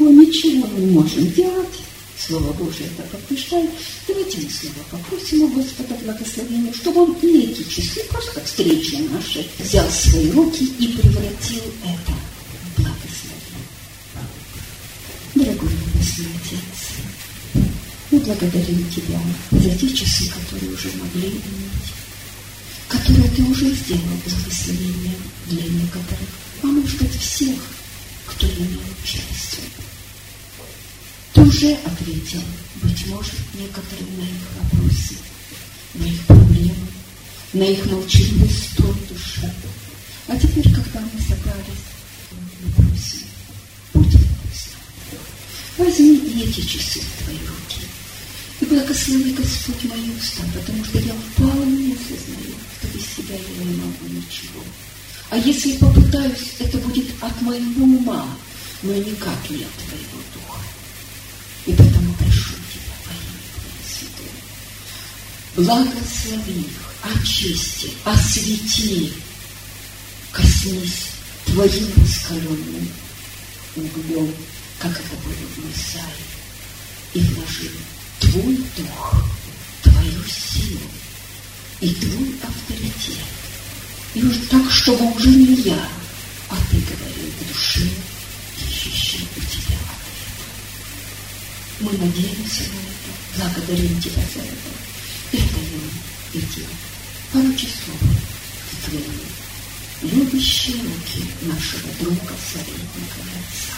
него ничего не можем делать, Слово Божие это подтверждает, давайте мы снова попросим у Господа благословения, чтобы Он и эти часы, просто встречи наши, взял в свои руки и превратил это в благословение. Дорогой Небесный Отец, мы благодарим Тебя за те часы, которые уже могли иметь, которые Ты уже сделал благословением для некоторых, а может быть всех, кто имел участие. Ты уже ответил, быть может, некоторым на их вопросы, на их проблемы, на их молчаливый строй души. А теперь, когда мы собрались, мы просим, будь милостив. Возьми и эти часы в Твои руки и благослови, Господь, мои уста, потому что я вполне сознаю, что без Тебя я не могу ничего. А если попытаюсь, это будет от моего ума, но никак не от Твоего Духа. И потому прошу Тебя во имя Твое Святое, благослови их, очисти, освети, коснись Твоим раскаленным углем, как это было в Исаии, и вложи Твой Дух, Твою силу и Твой авторитет. И уж так, чтобы уже не я, а Ты говорил к душе, ищущей у Тебя ответа. Мы надеемся на это, благодарим Тебя за это. Передаем эти поручи слова в Твои любящие руки нашего друга, советника и отца.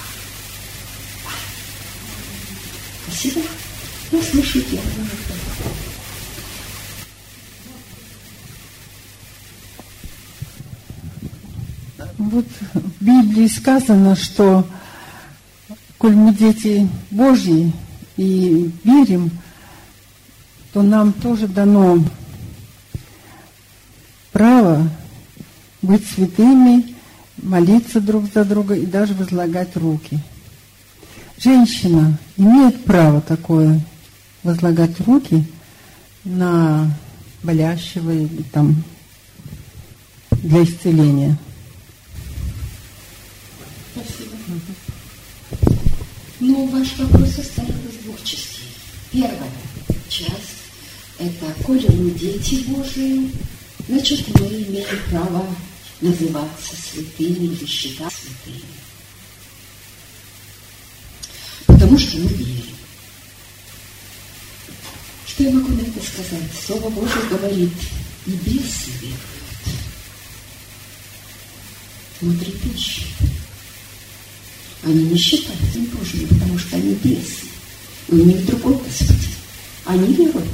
Спасибо. Я слышу Тебя. Вот в Библии сказано, что коль мы дети Божьи и верим, то нам тоже дано право быть святыми, молиться друг за друга и даже возлагать руки. Женщина имеет право такое возлагать руки на болящего или там для исцеления. Спасибо. Ну, ваш вопрос состоит из двух частей. Первая часть – это, коли мы дети Божии, значит, мы имеем право называться святыми или считать святыми. Потому что мы верим. Что я могу на это сказать? Слово Божие говорит, и бесы веруют. Внутри пищи. Они не считают Божьими, потому что они бесы. У них другой Господь. Они веруют.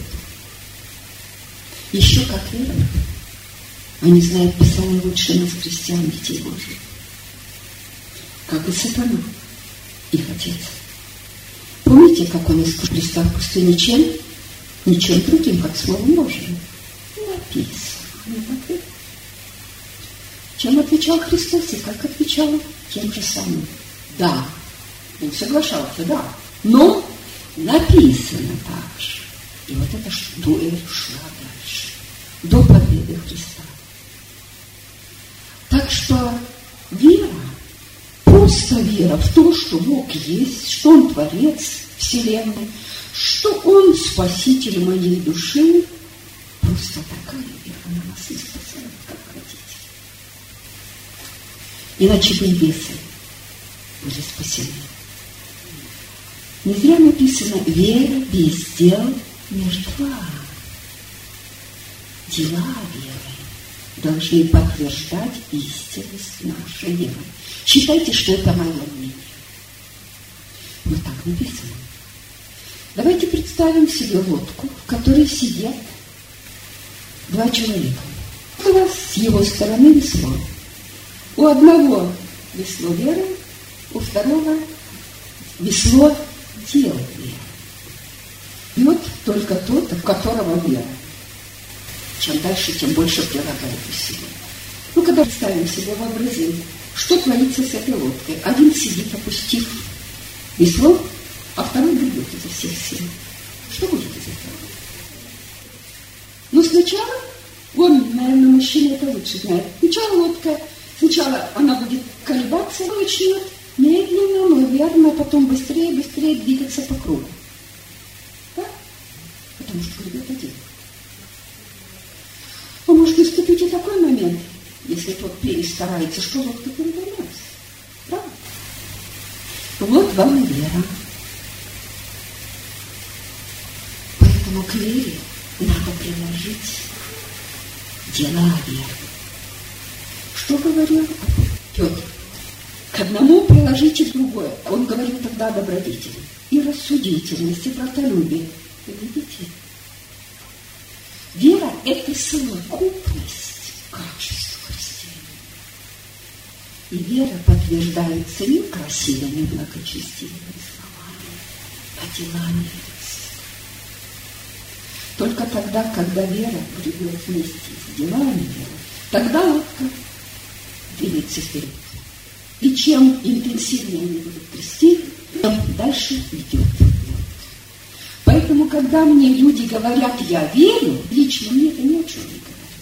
Еще как веруют. Они знают Писание лучше нас, христиан, детей Божьих. Как и сатана, их отец. Помните, как он искал Христа в пустыне чем? Ничем другим, как Словом Божьим. Написано. Чем отвечал Христос и как отвечал? Тем же самым. Да, он соглашался, да. Но написано так же. И вот эта дуэль шла дальше. До победы Христа. Так что вера, просто вера в то, что Бог есть, что Он Творец Вселенной, что Он Спаситель моей души, просто такая вера, она нас не спасает, как хотите. Иначе бы и бесы были спасены. Не зря написано, вера без дел мертва. Дела веры должны подтверждать истинность нашей веры. Считайте, что это мое мнение. Вот так написано. Давайте представим себе лодку, в которой сидят два человека. У вас с его стороны весло. У одного весло веры, у второго весло дел веры. Бьет только тот, в которого вера. Чем дальше, тем больше прилагает усилий. Ну, когда представим себе, вообразим, что творится с этой лодкой. Один сидит, опустив весло, а второй гребет изо всех сил. Что будет из этого? Ну, сначала, он, наверное, мужчина это лучше знает. Сначала лодка, сначала она будет колебаться, начнет медленно медленно, но верно, потом быстрее двигаться по кругу. Да? Потому что гребет один. А может наступить и такой момент, если тот перестарается, что лодка перевернется. Правда? Вот вам и вера. Поэтому к вере надо приложить дела веры. Что говорил Петр? К одному приложите другое. Он говорил тогда о добродетели и рассудительности, и братолюбии. Вы видите? Вера – это совокупность качеств христианина. И вера подтверждается не красивыми благочестивыми словами, а делами. Только тогда, когда вера гребет вместе с делами веры, тогда лодка двигается вперед. И чем интенсивнее они будут трясти, тем дальше идет лодка. Поэтому, когда мне люди говорят «я верю», лично мне это ни о чем не говорит.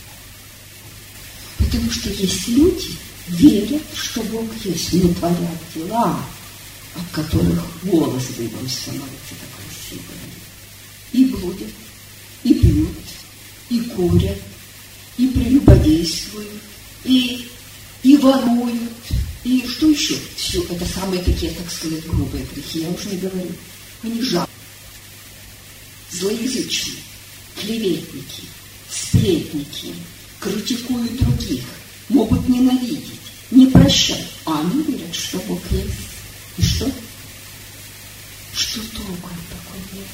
Потому что есть люди, верят, что Бог есть, но творят дела, от которых голос дыбом становится так красивым. И блудят, и пьют, и курят, и прелюбодействуют, и воруют, и что еще? Все это самые такие, так сказать, грубые грехи, я уже не говорю. Они жадные, злоязычные, клеветники, сплетники, критикуют других, могут ненавидеть, не прощать, а они верят, что Бог есть. И что? Что толку от такой веры?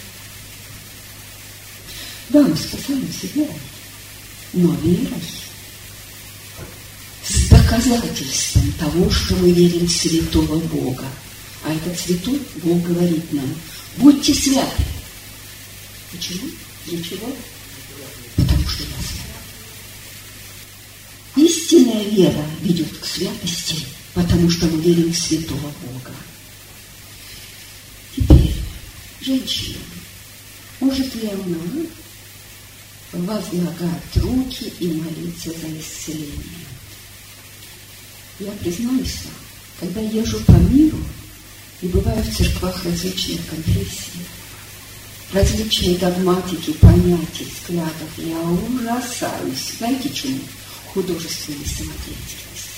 Да, мы спасаемся верой, но верой с доказательством того, что мы верим в святого Бога. А этот святой Бог говорит нам: будьте святы. Почему? Для чего? Потому что я свят. Истинная вера ведет к святости, потому что мы верим в святого Бога. Теперь, женщина, может ли она возлагать руки и молиться за исцеление? Я признаюсь вам, когда езжу по миру и бываю в церквах различных конфессий, различные догматики, понятия, взглядов, я ужасаюсь. Знаете чему? Художественной самодеятельности.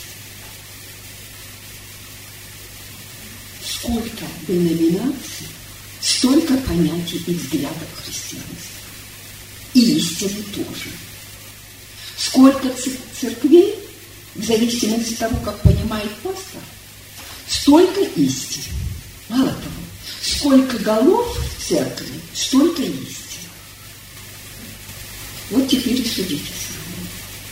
Сколько деноминаций, столько понятий и взглядов христианства. И истины тоже. Сколько церквей, в зависимости от того, как понимает пастор, столько истин. Мало того, сколько голов в церкви, столько истин. Вот теперь судите сами.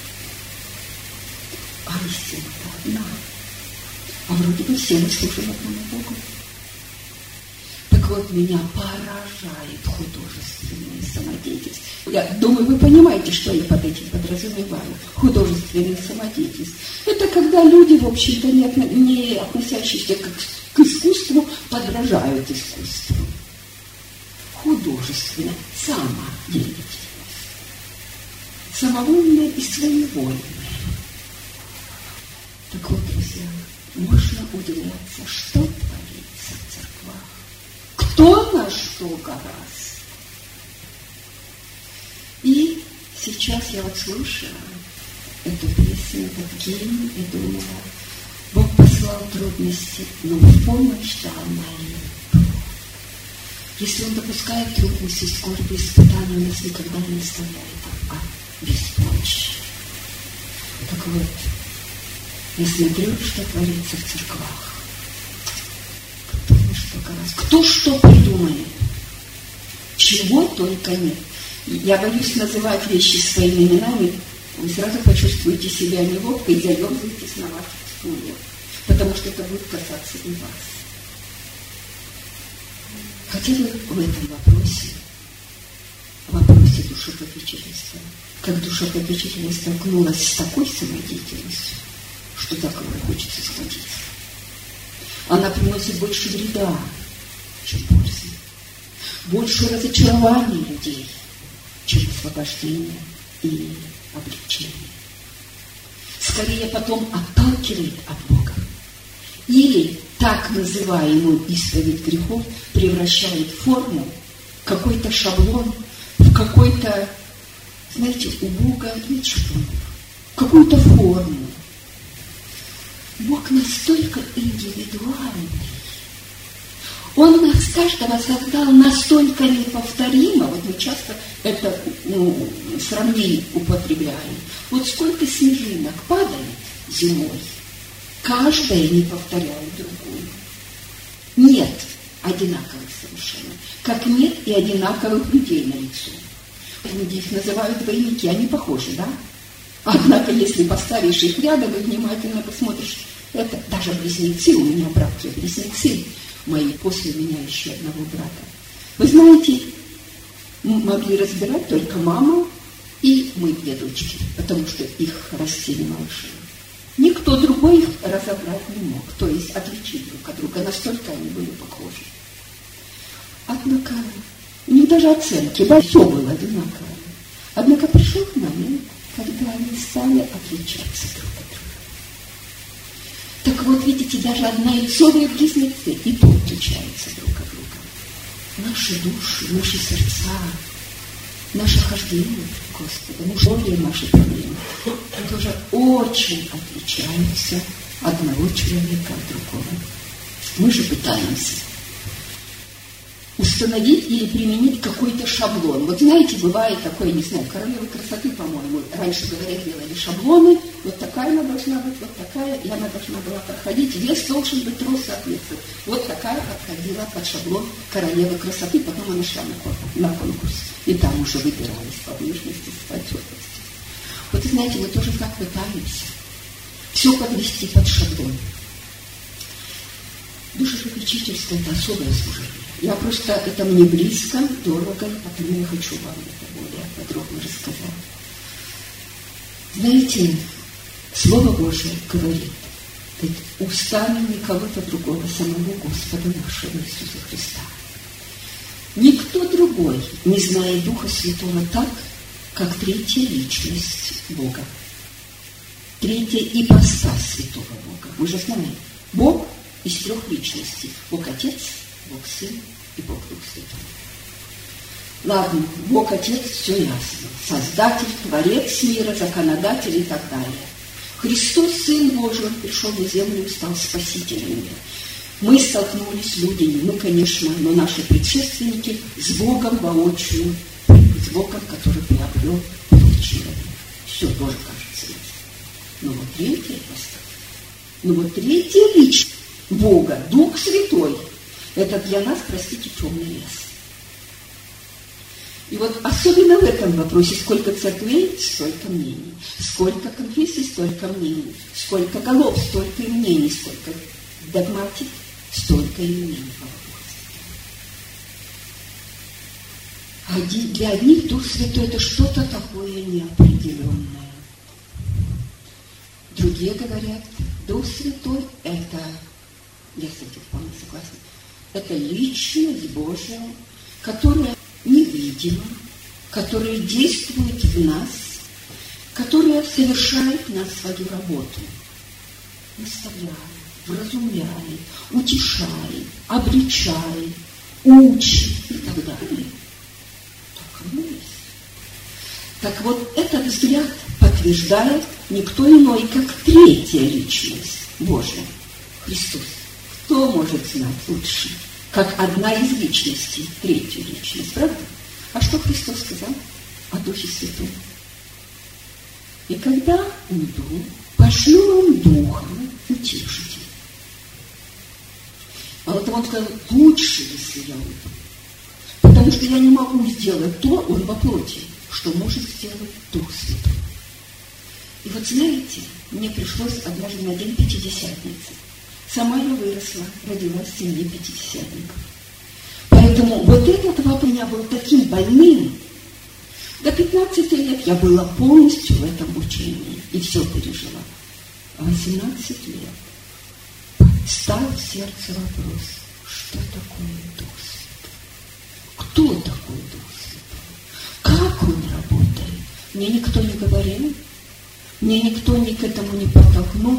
А истина-то одна. А вроде бы все мы служим одному Богу. Так вот, меня поражает художественная самодеятельность. Я думаю, вы понимаете, что я под этим подразумеваю. Художественная самодеятельность. Это когда люди, в общем-то, не относящиеся к искусству, подражают искусству. Художественная самодеятельность. Самовольная и своевольная. Так вот, друзья, можно удивляться, что творится в церквах. Кто на что гораст. И сейчас я вот слушала эту песню, этот гимн, и думала, Бог послал трудности, но в помощь дал молитву. Если Он допускает трудности, скорби, испытания, Он нас никогда не оставляет без помощи. Так вот, я смотрю, что творится в церквах. Кто на что гораст. Кто что придумает. Чего только нет. Я боюсь называть вещи своими именами. Вы сразу почувствуете себя неловко и заерзаетесь на ваших стульях. Потому что это будет касаться и вас. Хотя бы в этом вопросе душепопечительства. Как душепопечительность столкнулась с такой самодеятельностью, что так и хочется сходиться. Она приносит больше вреда, чем пользы. Больше разочарования людей, чем освобождение и облегчение. Скорее потом отталкивает от Бога Или так называемую исповедь грехов превращают в форму, какой-то шаблон, в какой-то, знаете, у Бога нет шаблонов, какую-то форму. Бог настолько индивидуальный. Он нас каждого создал настолько неповторимо. Вот мы часто это сравнение употребляем. Вот сколько снежинок падает зимой, каждая не повторяет другую. Нет одинаковых совершенно. Как нет и одинаковых людей на лицо. Люди их называют двойники, они похожи, да? Однако, если поставишь их рядом и внимательно посмотришь, это даже близнецы, у меня братья-близнецы, мои после меня еще одного брата. Вы знаете, могли разбирать только мама и мы, две дочки, потому что их растили малыши. Никто другой их разобрать не мог, то есть отличить друг от друга, настолько они были похожи. Однако, у них даже оценки, все было одинаково. Однако пришел момент, когда они стали отличаться друг от друга. Так вот, видите, даже однояйцовые близнецы и то отличаются друг от друга. Наши души, наши сердца, наше хождение к Господу, более наши проблемы тоже очень отличаются одного человека от другого. Мы же пытаемся установить или применить какой-то шаблон. Вот знаете, бывает такое, не знаю, королевы красоты, по-моему, раньше говорят, делали шаблоны, вот такая она должна быть, вот такая, и она должна была подходить, вес должен быть, рост соответствовать. Вот такая подходила под шаблон королевы красоты, потом она шла на конкурс, и там уже выбиралась по внешности, по отчетности. Вот, знаете, мы тоже так пытаемся все подвести под шаблон. Душепопечительство – это особое служение. Я просто, это мне близко, дорого, и потому я хочу вам это более подробно рассказать. Знаете, Слово Божие говорит устами не кого-то другого, самого Господа нашего Иисуса Христа. Никто другой не знает Духа Святого так, как третья личность Бога. Третья ипостась Святого Бога. Мы же знаем, Бог из трех личностей. Бог Отец, Бог Сын и Бог Дух Святой. Ладно, Бог Отец, все ясно. Создатель, Творец мира, законодатель и так далее. Христос, Сын Божий, Он пришел на землю и стал Спасителем мира. Мы столкнулись, люди, не мы, конечно, но наши предшественники, с Богом воочию, с Богом, который приобрел человека. Все тоже кажется ясно. Но вот третья ипостась, но вот третья личность Бога, Дух Святой, это для нас, простите, темный лес. И вот особенно в этом вопросе, сколько церквей, столько мнений. Сколько конфессий, столько мнений. Сколько голов, столько и мнений. Сколько догматик, столько и мнений по вопросу. Для одних Дух Святой это что-то такое неопределенное. Другие говорят, Дух Святой это, я с этим вполне согласна, это личность Божия, которая невидима, которая действует в нас, которая совершает на свою работу. Наставляет, вразумляет, утешает, обличает, учит и так далее. Так оно есть. Так вот, этот взгляд подтверждает никто иной, как третья личность Божия, Христос. Кто может знать лучше, как одна из личностей, третью личность, правда? А что Христос сказал о Духе Святом? И когда уйду, пошлю вам Духа утешителя. А вот он сказал, лучше, если я уйду. Потому что я не могу сделать то, он во плоти, что может сделать Дух Святой. И вот знаете, мне пришлось однажды на день Пятидесятницы. Сама я выросла, родилась в семье пятидесятников. Поэтому вот этот вопрос у меня был таким больным. До 15 лет я была полностью в этом учении и все пережила. А 18 лет стал в сердце вопрос, что такое Дух Святой? Кто такой Дух Святой? Как он работает? Мне никто не говорил, мне никто ни к этому не подтолкнул.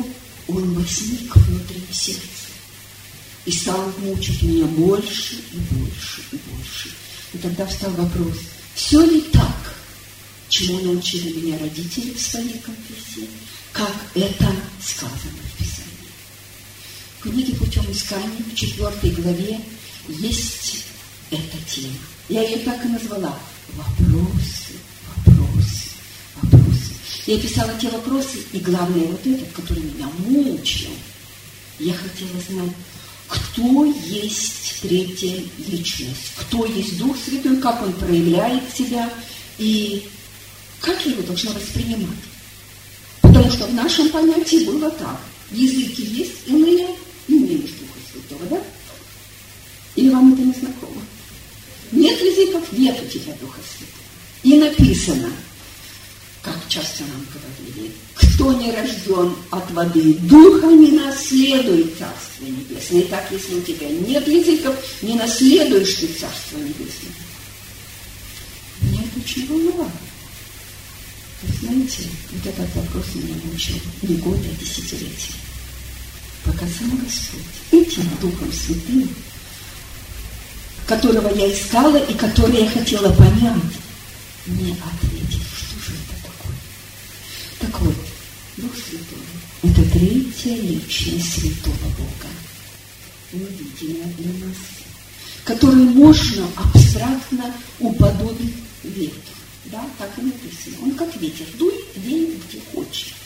он возник внутри сердца и стал мучить меня больше и больше и больше. И тогда встал вопрос, все ли так, чему научили меня родители в своей конфессии, как это сказано в Писании. В книге «Путем искания» в 4 главе есть эта тема. Я ее так и назвала «Вопросы, вопросы, вопросы». Я писала те вопросы, и главное вот этот, который меня мучил. Я хотела знать, кто есть третья личность, кто есть Дух Святой, как Он проявляет себя и как я его должна воспринимать. Потому что в нашем понятии было так. Языки есть иные, и не есть Духа Святого, да? Или вам это не знакомо? Нет языков, нет у тебя Духа Святого. И написано, как часто нам говорили, кто не рожден от воды Духа, не наследует Царство Небесное. И так, если у тебя нет языков, не наследуешь ты Царство Небесное. Меня это очень волновало. Вы знаете, вот этот вопрос меня мучил не годы, а десятилетия. Пока сам Господь этим Духом Святым, которого я искала и который я хотела понять, мне ответил, что же это такое. Так вот, Дух Святой – это третья личность Святого Бога, невидимая для нас, которую можно абстрактно уподобить ветру. Да, так и написано. Он как ветер, дует, веет где хочет.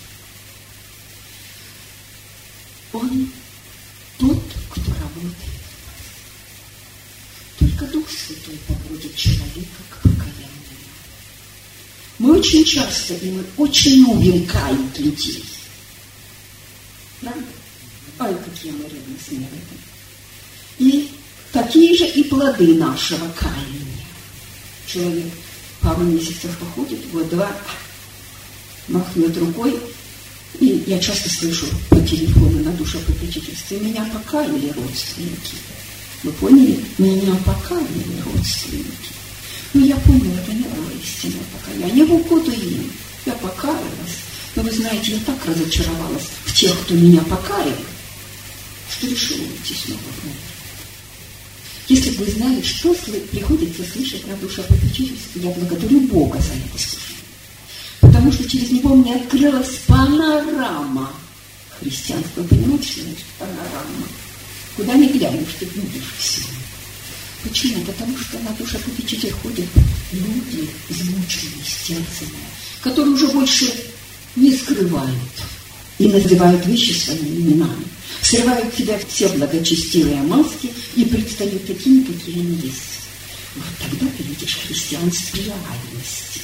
Он тот, кто работает в нас. Только Дух Святой подводит человека к покаянию. Мы очень часто и мы очень любим каять людей. Правда? Ай, какие мы ревностные в этом. И такие же и плоды нашего каяния. Человек пару месяцев походит, год-два, махнет рукой, и я часто слышу по телефону на душепопечительстве, меня покаяли родственники. Вы поняли? Меня покаяли родственники. Но я поняла, это не было истинное покаяние. В угоду им. Я покаялась. Но вы знаете, я так разочаровалась в тех, кто меня покаял, что решила уйти снова внутрь. Если бы вы знали, что приходится слышать на душепопечительстве, я благодарю Бога за это слушание. Потому что через него мне открылась панорама христианства. Понимаете, что значит панорама? Куда ни глянешь, ты видишь все. Почему? Потому что на душепопечитель ходят люди, измученные, истерзанные, которые уже больше не скрывают и называют вещи своими именами. Срывают в себя все благочестивые маски и предстают такими, какие они есть. Вот тогда ты видишь христианство реальности.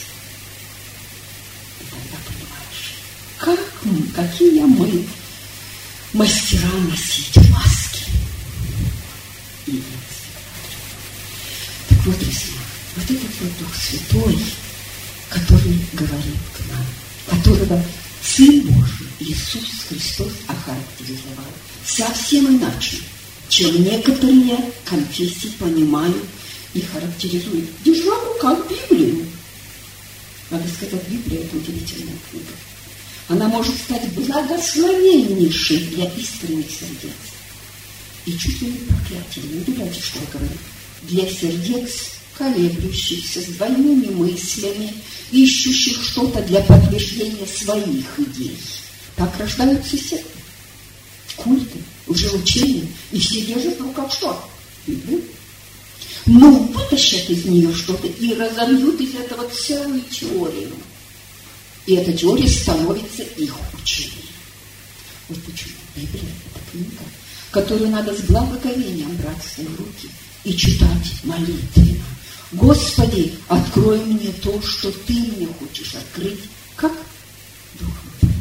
И тогда понимаешь, какие мы мастера носить маски. И так вот, друзья, вот этот вот Дух Святой, который говорит к нам, которого Сын Божий Иисус Христос охарактеризовал совсем иначе, чем некоторые конфессии понимают и характеризуют. Держа в руках Библию. Надо сказать, Библия – это удивительная книга. Она может стать благословеннейшей для искренних сердец. И чуть ли не проклятием. Не думайте, что я говорю. Для сердец, колеблющихся, с двойными мыслями, ищущих что-то для подтверждения своих идей. Так рождаются секты, культы, лжеучения, и все держат в руках что? Библию. Но вытащат из нее что-то и разобьют из этого целую теорию. И эта теория становится их учением. Вот почему Библия – это книга, которую надо с благоговением брать в свои руки и читать молитвенно. Господи, открой мне то, что Ты мне хочешь открыть, как Духом Твоим.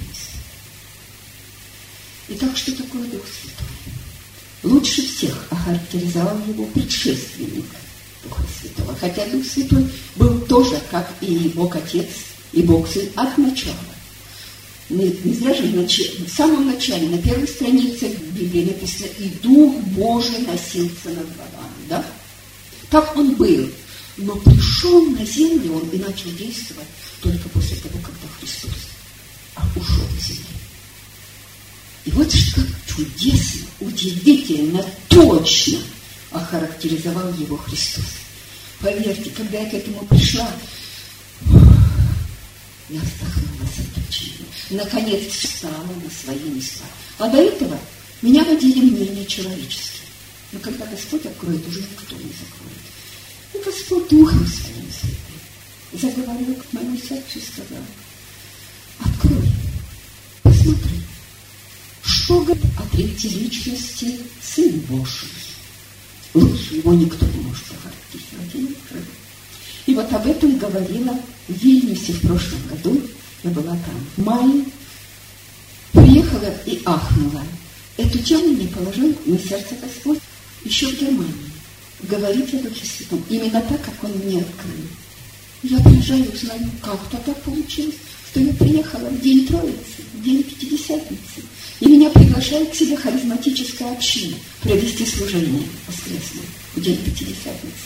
Итак, что такое Дух Святой? Лучше всех охарактеризовал его предшественник Духа Святого. Хотя Дух Святой был тоже, как и Бог Отец, и Бог Сын от начала. Не зря же в самом начале, на первой странице Библии написано, и Дух Божий носился над водами. Да? Так он был. Но пришел на землю он и начал действовать только после того, когда Христос ушел из земли. И вот что чудесно, удивительно, точно охарактеризовал его Христос. Поверьте, когда я к этому пришла, я вздохнула с облегчением. Наконец встала на свои места. А до этого меня водили мнения человеческие. Но когда Господь откроет, уже никто не закроет. И Господь Духом Своим Святым заговорил к моему сердцу и сказал: открой, посмотри, что говорит о третьей личности Сын Божий. Лучше его никто не может охарактеризовать, я не открою. И вот об этом говорила в Вильнюсе в прошлом году. Я была там в мае. Приехала и ахнула. Эту тему мне положил на сердце Господь еще в Германии. Говорить о Духе Святом именно так, как Он мне открыл. Я приезжаю и узнаю, как-то так получилось, что я приехала в день Троицы, в день Пятидесятницы, и меня приглашает к себе харизматическая община провести служение воскресное в день Пятидесятницы.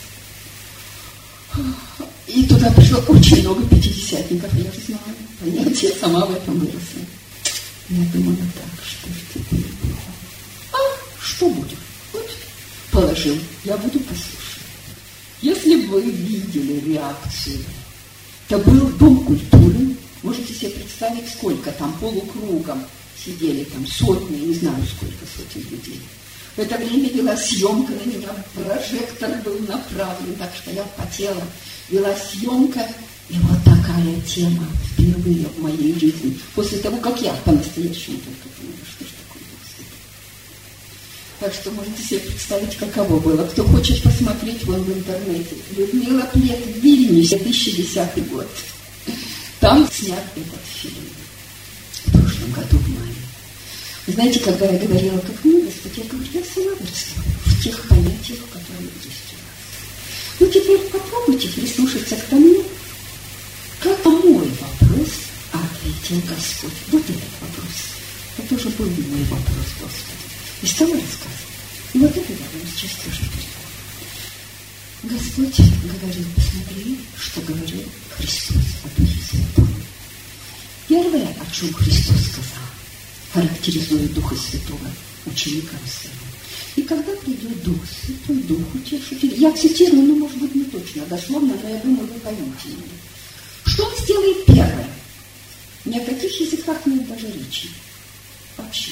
И туда пришло очень много пятидесятников, я же знаю, понятия, сама в этом выросла. Я думала так, что ж теперь было. А что будет? Вот положил, я буду послушать. Если бы вы видели реакцию, это был Дом культуры, можете себе представить, сколько там полукругом сидели, там сотни, не знаю, сколько сотен людей. В это время вела съемка на меня, прожектор был направлен, так что я потела. Вела съемка, и вот такая тема впервые в моей жизни, после того, как я по-настоящему только поняла, что же такое Дух Святой. Так что можете себе представить, каково было. Кто хочет посмотреть, вон в интернете. Людмила Плет, Вильнюс, 2010 год. Там снят этот фильм. В прошлом году в мае. Вы знаете, когда я говорила, как мне Господь, я говорю, я сама выросла в тех понятиях, которые есть у нас. Ну, теперь попробуйте прислушаться к тому, как мой вопрос ответил Господь. Вот этот вопрос. Это уже был мой вопрос Господу. И стала рассказывать. И вот это я вам сейчас тоже передам. Господь говорил, посмотри, что говорил Христос о Духе Святом. Первое, о чем Христос сказал, характеризует Духа Святого ученикам своим. И когда придет Дух Святой, Дух Утешитель, я цитирую, ну, может быть, не точно, дословно, но я думаю, вы поймете меня. Что Он сделает первое? Ни о каких языках нет даже речи. Вообще.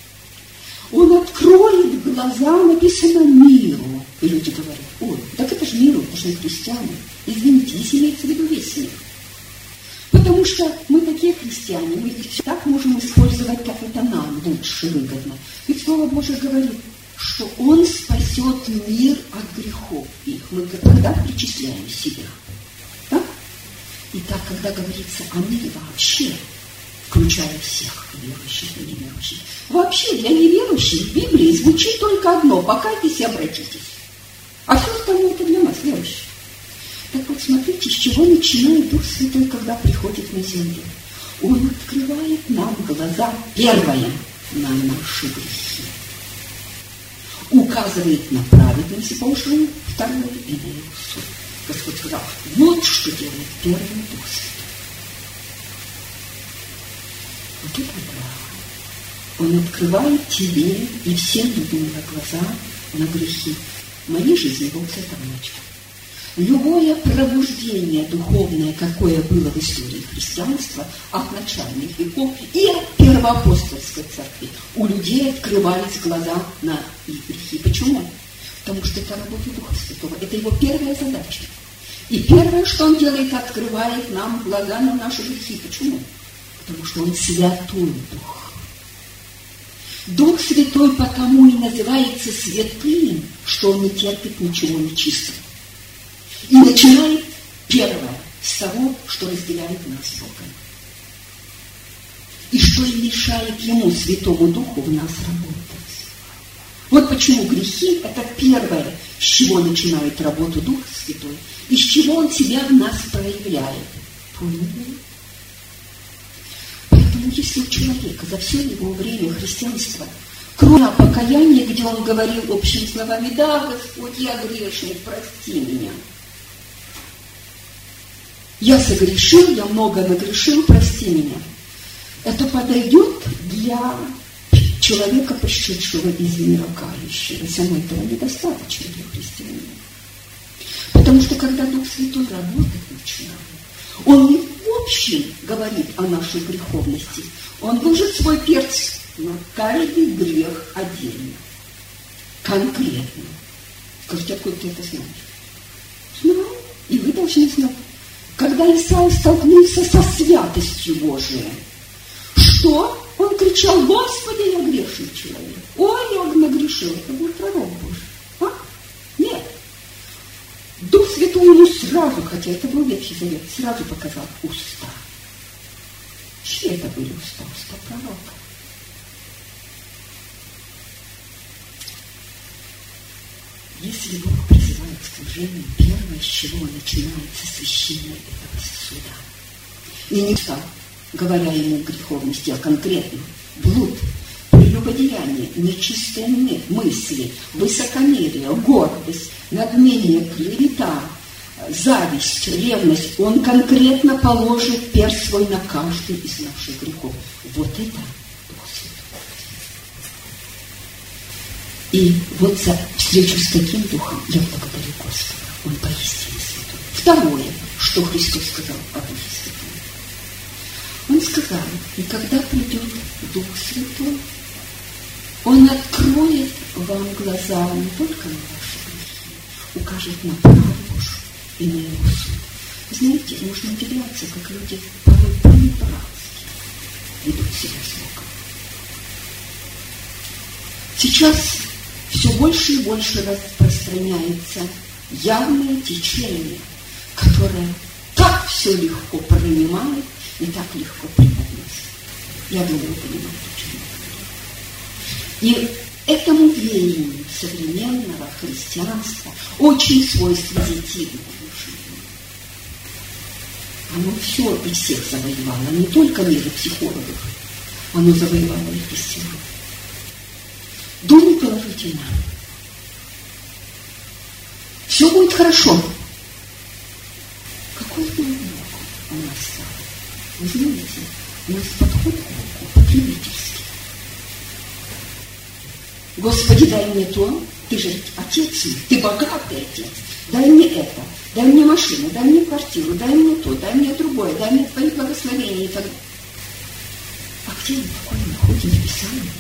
Он откроет глаза, написано, миру. И люди говорят, ой, так это же миру, это же не христиане. Извините, здесь имеется в виду весь мир. Потому что мы такие христиане, мы их так можем использовать, как это нам лучше, выгодно. Ведь Слово Божие говорит, что Он спасет мир от грехов их. Мы тогда причисляем себя. Так? И так, когда говорится о мире вообще, включая всех верующих и неверующих, вообще для неверующих в Библии звучит только одно: покайтесь и обратитесь. А все остальное это для нас, верующих. Так вот, смотрите, с чего начинает Дух Святой, когда приходит на землю. Он открывает нам глаза, первое, на наши грехи. Указывает на праведность Божию, второе, и на его суд. Господь сказал, вот что делает первый Дух Святой. Вот это да. Он открывает тебе и всем людям глаза на грехи. В моей жизни Бог с этого начал. Любое пробуждение духовное, какое было в истории христианства от начальных веков и от первоапостольской церкви, у людей открывались глаза на их грехи. Почему? Потому что это работа Духа Святого. Это его первая задача. И первое, что он делает, открывает нам глаза на наши грехи. Почему? Потому что он Святой Дух. Дух Святой потому и называется святым, что он не терпит ничего нечистого. И начинает первое с того, что разделяет нас с Богом. И что и мешает Ему, Святому Духу, в нас работать. Вот почему грехи – это первое, с чего начинает работу Духа Святой, и с чего Он себя в нас проявляет. Поняли? Поэтому если у человека за все его время христианства, кроме покаяния, где он говорил общими словами, да, Господь, я грешник, прости меня. Я согрешил, я много нагрешил, прости меня. Это подойдет для человека, пришедшего из мира кающегося, но этого недостаточно для христианина. Потому что когда Дух Святой работать начинает, Он не в общем говорит о нашей греховности, Он ложит свой перст на каждый грех отдельно, конкретно. Скажите, откуда ты это знаешь? Знаю, и вы должны знать. Когда Исаия столкнулся со святостью Божией, что? Он кричал: Господи, я грешный человек. Ой, я нагрешил. Это был пророк Божий. А? Нет. Дух Святой ему сразу, хотя это был Ветхий Завет, сразу показал уста. Чьи это были уста? Уста пророка. Если Бог призывает к служению, первое, с чего начинается священие этого суда. И не уста, говоря ему греховности, а конкретно блуд, прелюбодеяние, нечистые мысли, высокомерие, гордость, надмение, клевета, зависть, ревность. Он конкретно положит перст свой на каждый из наших грехов. Вот это Дух Святой. И вот за встречу с таким Духом я благодарю Господа. Он поистине святой. Второе, что Христос сказал о Духе Святом. Он сказал: и когда придет Дух Святой, Он откроет вам глаза не только на ваши грехи, укажет на правду Божию и на Его суд. Знаете, можно удивляться, как люди порой понебратски ведут себя с Богом. Сейчас все больше и больше распространяется явное течение, которое так все легко принимает и так легко преподносит. Я думаю, вы понимаете, о чем я говорю. И этому веянию современного христианства очень свойственно духовное. Оно все и всех завоевало, не только мир психологов, оно завоевало и христиан. Думай положительно. Все будет хорошо. Какой Бог у нас стал? Вы знаете, у нас подход к Богу потребительский. Господи, дай мне то, ты же отец, ты богатый отец, дай мне это, дай мне машину, дай мне квартиру, дай мне то, дай мне другое, дай мне твои благословения и так далее. А где мы такое находим в Писании?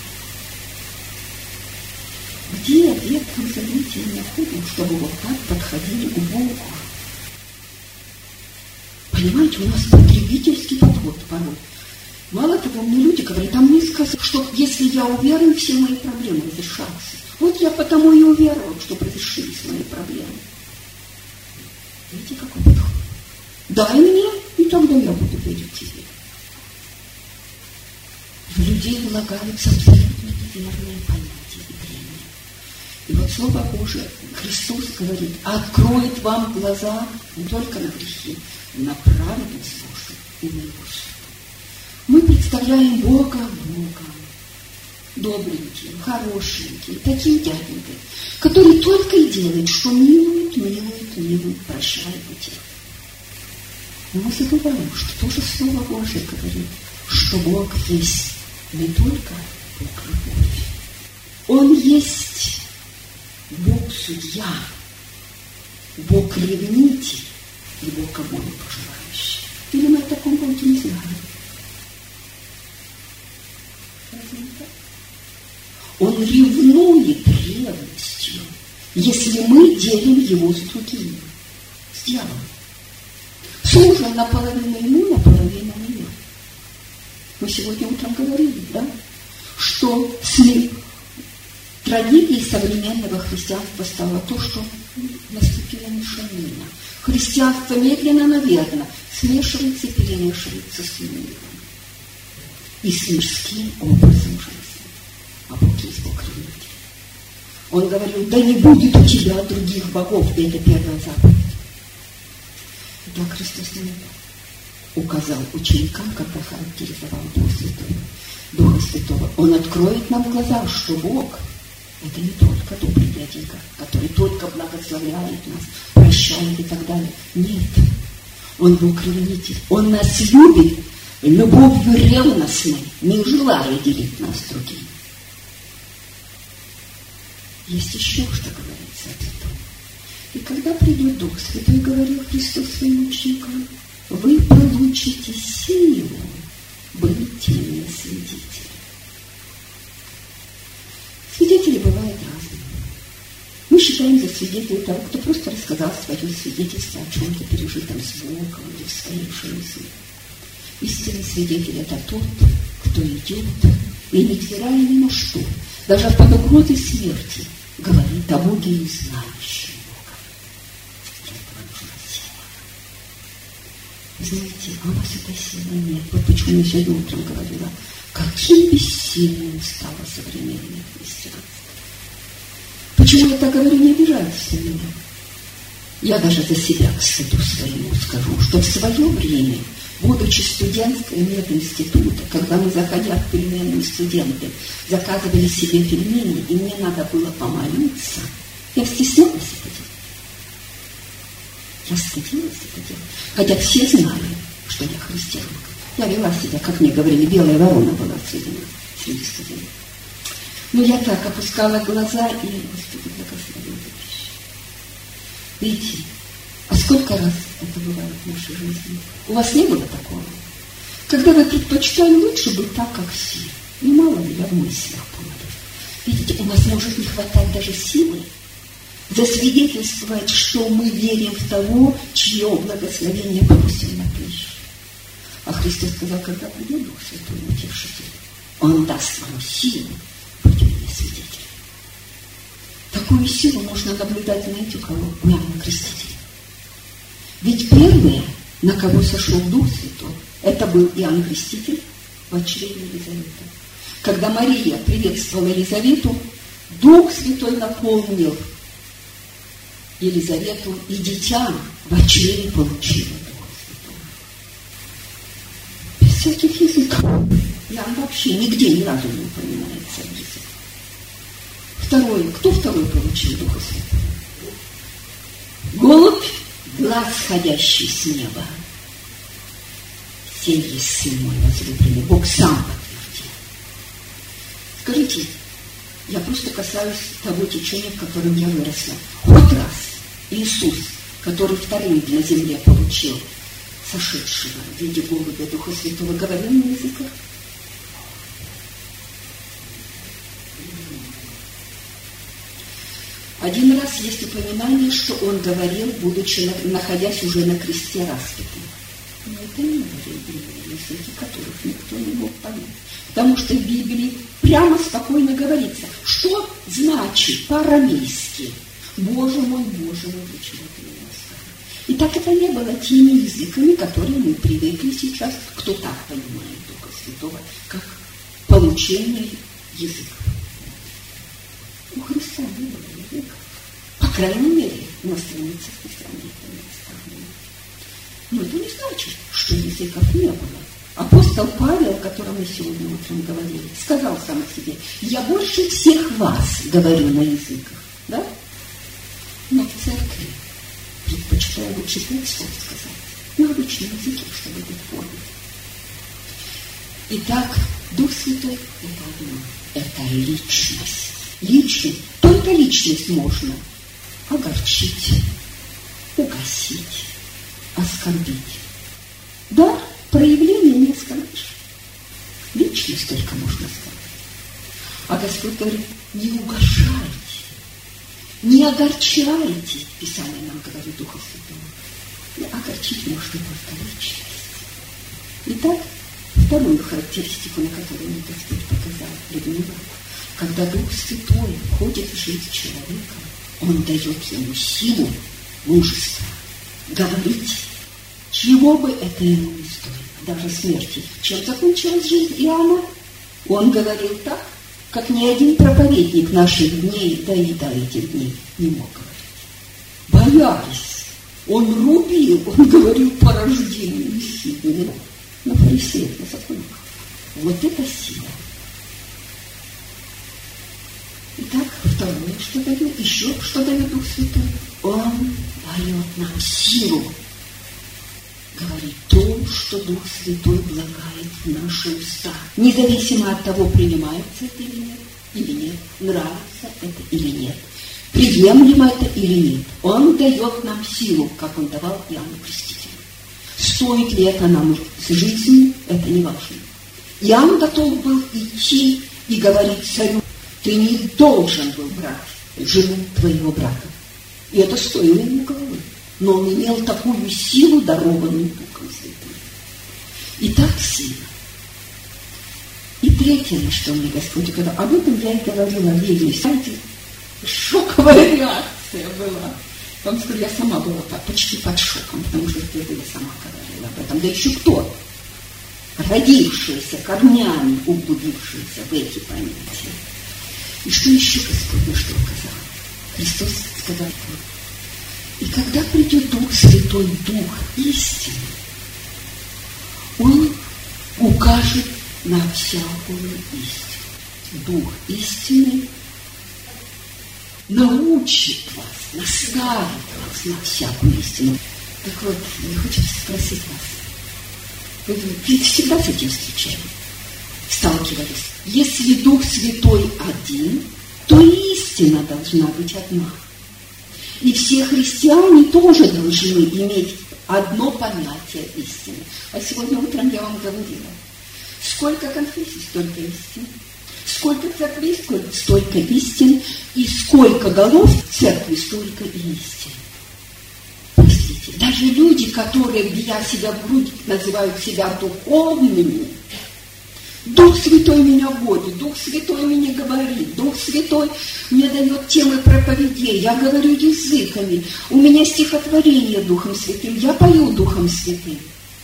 Где в Ветхом Завете мы находим, чтобы вот так подходили к Богу? Понимаете, у нас потребительский подход порой. Мало того, мне люди говорят, а мне сказали, что если я уверен, все мои проблемы разрешатся. Вот я потому и уверовал, что разрешились мои проблемы. Видите, какой подход? Дай мне, и тогда я буду верить тебе. В людей влагаются абсолютно неверные понятия и прения. И вот Слово Божие, Христос говорит, откроет вам глаза не только на грехи, на праведность Божию и на Его суд. Мы представляем Бога Богом, добреньким, хорошеньким, таким дяденькой, который только и делает, что милует, прощает и Но мы забываем, что тоже Слово Божие говорит, что Бог есть не только Бог любовь. Он есть Бог-судья, Бог-ревнитель и Бог обоим пожелающий. Или мы о таком Боге не знаем? Он ревнует ревностью, если мы делим его с другими, с дьяволом. Служа наполовину ему, наполовину мне. Мы сегодня утром говорили, да, что с трагедией современного христианства стало то, что наступила мешанина. Христианство медленно, но верно смешивается и перемешивается с миром и с мирским образом жизни. А Бог есть Бог ревнитель. Он говорил, да не будет у тебя других богов. И это первая заповедь. Да, Христос не указал ученикам, когда характеризовал Духа Святого. Духа Святого. Он откроет нам глаза, что Бог – это не только добрый дяденька, который только благословляет нас, прощает и так далее. Нет. Он Бог-ревнитель. Он нас любит любовью ревностной, не желая делить нас с другими. есть еще что говорится об этом. И когда придет Дух Святой, говорил Христос своим ученикам, вы получите силу быть мне свидетелем. Свидетели бывают разные. Мы считаем за свидетелей того, кто просто рассказал свое свидетельство о чем-то пережитом с Богом или в своей жизни. Истинный свидетель – это тот, кто идет и, невзирая ни на что, даже под угрозой смерти, говорит о Боге и знающем Бога. Для этого нужна сила. Знаете, а у нас этой силы нет. Вот почему я сегодня утром говорила, каким бессильным стало современное христианство. Почему я так говорю, не обижайтесь на меня. Я даже за себя к стыду своему скажу, что в свое время, будучи студенткой мединститута, когда мы, заходя в пельменные студенты, заказывали себе пельмени, и мне надо было помолиться, я стеснялась это делать. Я стыдилась это делать. Хотя все знали, что я христианка. Я вела себя, как мне говорили, белая ворона была среди студентов. Но я так опускала глаза и, Господи, благословил эту пищу. Видите, а сколько раз это бывает в нашей жизни? У вас не было такого? Когда вы предпочитали лучше быть так, как все. Не мало ли я в мыслях помню. Видите, у нас может не хватать даже силы засвидетельствовать, что мы верим в того, чье благословение просим на пищу. А Христос сказал, когда придет Дух Святой, Утешитель, Он даст вам силу быть мне свидетелем. Такую силу можно наблюдать, знаете, у кого? У Иоанна Крестителя. Ведь первое, на кого сошел Дух Святой, это был Иоанн Креститель в чреве Елизаветы. Когда Мария приветствовала Елизавету, Дух Святой наполнил Елизавету, и дитя в чреве получило Духа Святого. Без всяких языков. Иоанн вообще нигде ни разу не упоминается язык. Второе. Кто второй получил Духа Святого? Голубь, глаз сходящий с неба. Сей есть Сын мой возлюбленный. Бог сам подтвердил. Скажите, я просто касаюсь того течения, в котором я выросла. Хоть раз Иисус, который вторым на земле получил сошедшего в виде голубя Духа Святого, говорил на языках? Один раз есть упоминание, что он говорил, будучи находясь уже на кресте распятым. Но это не были древние языки, которых никто не мог понять. Потому что в Библии прямо спокойно говорится, что значит по-арамейски «Боже мой, зачем ты меня оставил?» И так это не было теми языками, которые мы привыкли сейчас, кто так понимает Духа Святого, как получение языков. У Христа не было языков. По крайней мере, на страницах Писания это не оставлено. Но это не значит, что языков не было. Апостол Павел, о котором мы сегодня утром говорили, сказал сам о себе: «Я больше всех вас говорю на языках». Да? Но в церкви предпочитаю лучше 5 слов сказать на обычном языке, чтобы быть понял. Итак, Дух Святой – это одно. Это личность. Личность. Только личность можно огорчить, угасить, оскорбить. Да, проявление не оскорбишь. Личность только можно оскорбить. А Господь говорит: не угошайте, не огорчайте. Писание нам говорит Духа Святого. И огорчить можно только личность. Итак, вторую характеристику, на которую мне Господь показал, Людмила, когда Дух Святой входит в жизнь человека, Он дает ему силу, мужество говорить, чего бы это ему не стоило, даже смерти. Чем закончилась жизнь Иоанна? Он говорил так, как ни один проповедник наших дней, да и до этих дней, не мог говорить. Боялись. Он рубил, он говорил по рождению сильно. На фарисеев, на законников. Вот это сила. Итак, второе, что дает, еще что дает Дух Святой. Он дает нам силу говорить то, что Дух Святой влагает в наши уста. Независимо от того, принимается это или нет, нравится это или нет. приемлемо это или нет. Он дает нам силу, как он давал Иоанну Крестителю. Стоит ли это нам с жизнью, это не важно. Иоанн готов был идти и говорить царю: ты не должен был брать жену твоего брата. И это стоило ему головы. Но он имел такую силу, дарованную Духом Святым. И так сильно. И третье, на что мне Господь говорил, об этом я и говорила в Ельне. Знаете, шоковая реакция была. Потому что я сама была почти под шоком, потому что я сама говорила об этом. Да еще кто? Родившиеся, корнями углубившиеся в эти понятия. И что еще Господь мне что указал? Христос сказал: и когда придет Дух Святой, Дух истины, Он укажет на всякую истину. Дух истины научит вас, наставит вас на всякую истину. Так вот, мне хочется спросить вас. Вы ведь всегда с этим сталкивались. Если Дух Святой один, то и истина должна быть одна. И все христиане тоже должны иметь одно понятие истины. А сегодня утром я вам говорила, сколько конфессий, столько истин. Сколько церквей, столько истин. И сколько голов в церкви, столько и истин. Простите, даже люди, которые, бья себя в грудь, называют себя духовными, Дух Святой меня вводит, Дух Святой мне говорит, Дух Святой мне дает темы проповедей, я говорю языками, у меня стихотворение Духом Святым, я пою Духом Святым.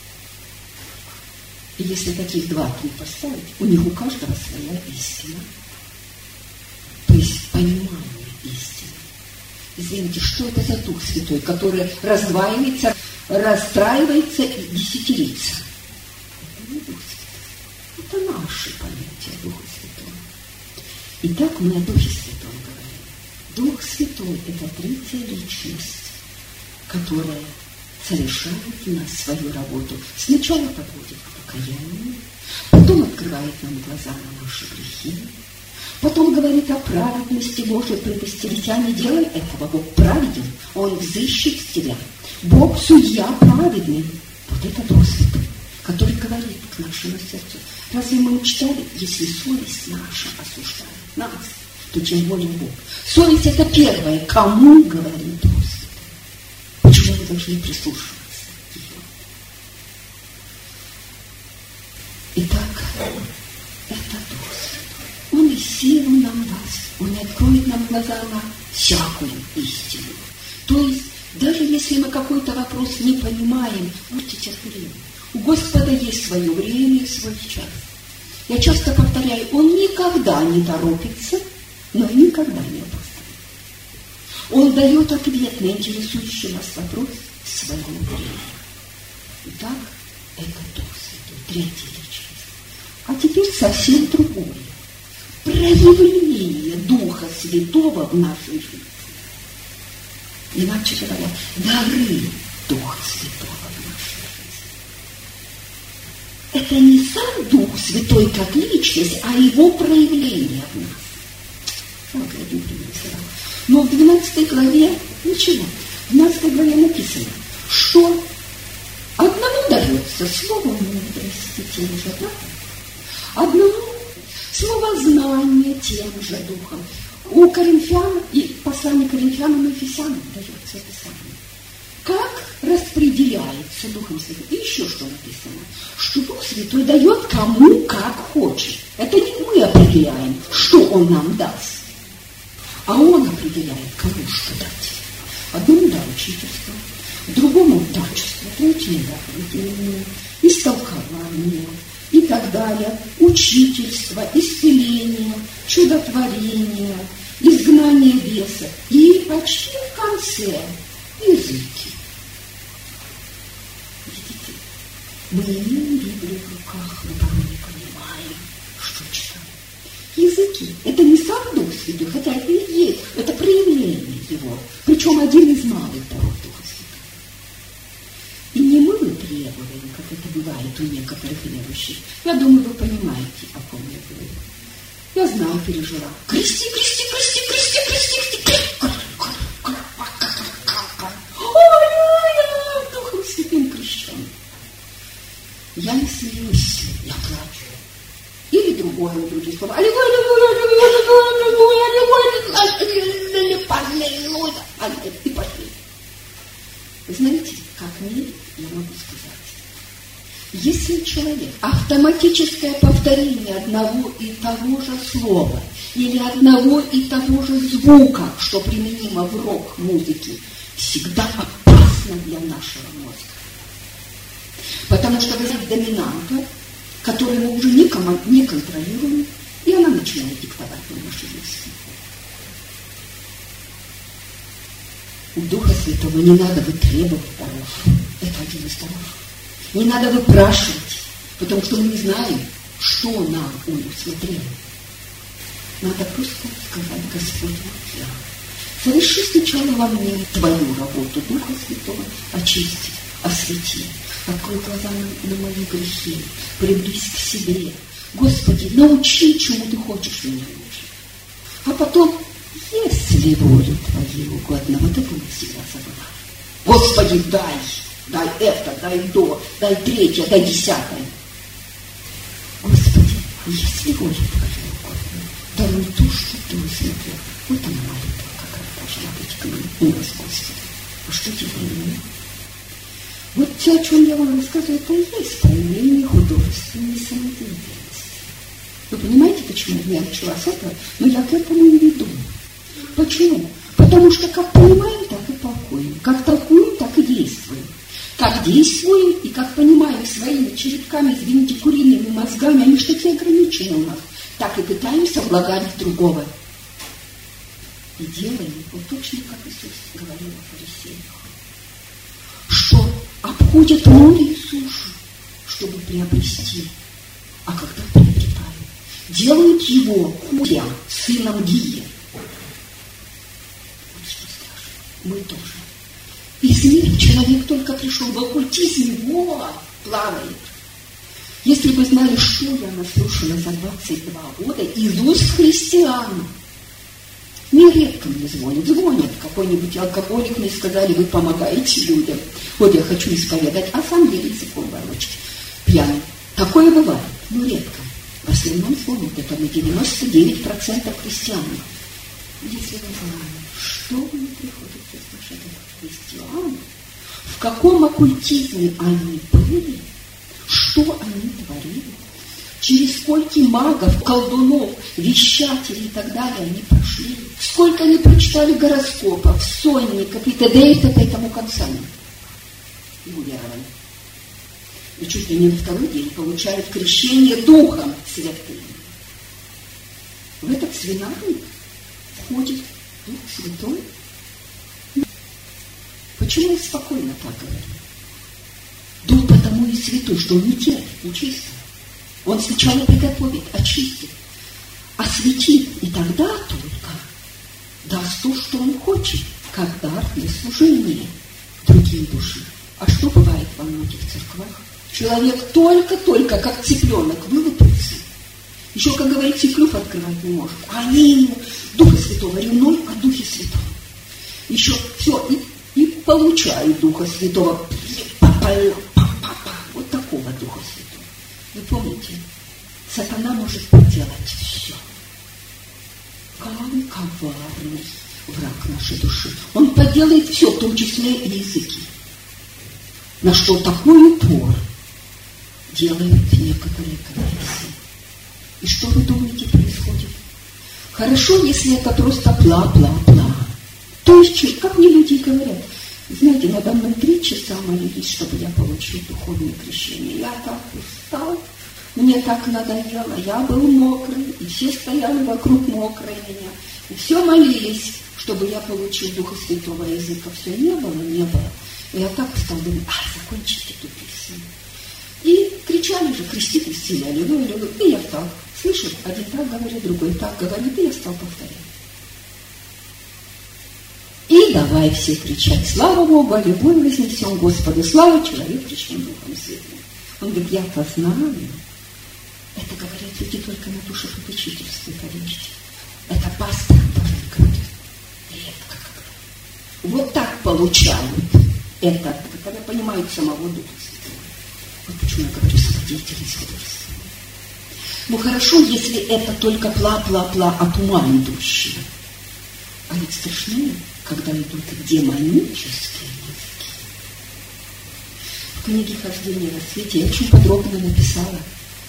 И если таких 2-3 поставить, у них у каждого своя истина. То есть понимание истины. Извините, что это за Дух Святой, который раздваивается, расстраивается и десятерится? Это не Дух Святой. Это наши понятия Духа Святого. Итак, мы о Духе Святом говорим. Дух Святой – это третья личность, которая совершает в нас свою работу. Сначала подводит к покаянию, потом открывает нам глаза на наши грехи, потом говорит о праведности Божьей, предостереча: не делай этого, Бог праведен, Он взыщет с тебя. Бог судья праведный. Вот это Дух Святой, который говорит к нашему сердцу. Разве мы читали, если совесть наша осуждает нас, то тем более Бог. Совесть – это первое, кому говорит Дух Святой. Почему мы должны прислушиваться к ее? Итак, это Дух Святой. Он и силу нам даст, Он откроет нам глаза на всякую истину. То есть, даже если мы какой-то вопрос не понимаем, будьте терпеливы. У Господа есть свое время и свой час. Я часто повторяю, Он никогда не торопится, но и никогда не опаздывает. Он дает ответ на интересующий нас вопрос в своем времени. Итак, это Дух Святой, третья личность. А теперь совсем другое. Проявление Духа Святого в нашей жизни. Иначе говоря, дары Духа Святого в нашей жизни. Это не сам Дух Святой как личность, а его проявление в нас. Но в 12 главе ничего. В 12 главе написано, что одному дается слово мудрости тем же, да? Одному слово знания тем же духом. У Коринфян и послание Коринфянам и Ефесянам дается это самое. Как распределяется Духом Святым? И еще что написано, что Дух Святой дает кому как хочет. Это не мы определяем, что Он нам даст, а Он определяет, кому что дать. Одному да учительство, другому творчество, третьему да поведение, истолкование и так далее, учительство, исцеление, чудотворение, изгнание беса и почти в конце языки. Видите, мы имеем Библию в руках, но порой не понимаем, что читаем. Языки – это не сам Дух Святой, хотя это и есть, это проявление Его, причем один из малых даров Духа Святого. И не мы требуем, как это бывает у некоторых верующих. Я думаю, вы понимаете, о ком я говорю. Я знаю, пережила. Крести, крести, крести, крести, крести, крести. Святого. И пошли. Вы знаете, как мне, я могу сказать, если человек автоматическое повторение одного и того же слова или одного и того же звука, что применимо в рок-музыке, всегда опасно для нашего мозга. Потому что говорит доминанта, которую мы уже не контролируем, и она начинает диктовать наши мысли. У Духа Святого не надо вытребовать даров. Это один из даров. Не надо выпрашивать, потому что мы не знаем, что нам Он усмотрел. Надо просто сказать: Господь, вот я. Соверши сначала во мне Твою работу, Духа Святого, очисти, освети. Открой глаза на мои грехи, приблизь к себе. Господи, научи, чему Ты хочешь меня научить. А потом, если волю Твою угодно, вот это мы всегда забываем. Господи, дай это, дай то, дай третье, дай десятое. Господи, если воля Твоя угодно, дай мне то, что Ты усмотрел. Вот она молитва, какая должна быть к нему, милость Господи. А что делаем? Вот все, о чем я вам рассказываю, это и есть проявление художественной самодеятельности. Вы понимаете, почему я начала с этого? Но я к этому и веду. Почему? Потому что как понимаем, так и толкуем. Как толкуем, так и действуем. Как действуем и как понимаем своими черепками, извините, куриными мозгами, они же такие ограничены у нас, так и пытаемся влагать другого. И делаем вот точно, как Иисус говорил о фарисеях. Что обходят море и сушу, чтобы приобрести. А когда приобретают, делают его Худя, сыном Гия. Вот что страшно. Мы тоже. Из них человек только пришел в оккультизм, вот, плавает. Если бы знали, что я наслушала за 22 года из уст христиан. Нередко мне звонят. Какой-нибудь алкоголик мне сказали: вы помогаете людям. Вот я хочу исповедать, а сам деле языком ворочать. Пьяный. Такое бывает, но редко. В основном звонят. Это на 99% христиан. Если вы знали, что мне приходится слушать от христиан, в каком оккультизме они были, что они творили, через сколько магов, колдунов, вещателей и так далее они прошли, сколько они прочитали гороскопов, сонников и т.д. и т.п. и тому концами. И уверовали. И чуть ли не на второй день получают крещение Духом Святым. В этот свинарник входит Дух Святой. Почему я спокойно так говорю? Дух потому и святой, что он не терпит, не чистый. Он сначала приготовит, очистит, осветит, и тогда только даст то, что он хочет, как дар для служения другим души. А что бывает во многих церквах? Человек только-только, как цыпленок, вылупился. Еще, как говорится, клюв открывать не может. А они ему Духа Святого ревной о Духе Святом. Еще все, и получают Духа Святого. Вот такого Духа Святого. Вы помните, сатана может поделать все. Какой коварный враг нашей души. Он поделает все, в том числе и языки. На что такой упор делают некоторые конфессии. И что вы думаете происходит? Хорошо, если это просто бла-бла-бла. То есть, как мне люди говорят, знаете, надо мной 3 часа молились, чтобы я получил духовное крещение. Я так устал, мне так надоело, я был мокрый, и все стояли вокруг мокрые меня. И все молились, чтобы я получил Духа Святого, языка. Все не было. И я так устал, думаю, закончите эту песню. И кричали же: крести, крестили, аллилуйя, аллилуйя. И я стал. Слышит, один так говорит, другой так говорит, и я стал повторять. И давай все кричать: слава Богу, аллилуйя, вознесем Господу, слава человеку, кричим Духом Святым. Он говорит: я-то знаю. Это говорят люди только на душепопечительстве, поверьте. Это пастор тоже говорит. Редко когда. Вот так получают это, когда понимают самого Духа Святого. Вот почему я говорю: самодеятельность художественная. Ну хорошо, если это только пла-пла-пла от ума идущие. А ведь страшнее, когда идут демонические языки. В книге «Хождение на свете» я очень подробно написала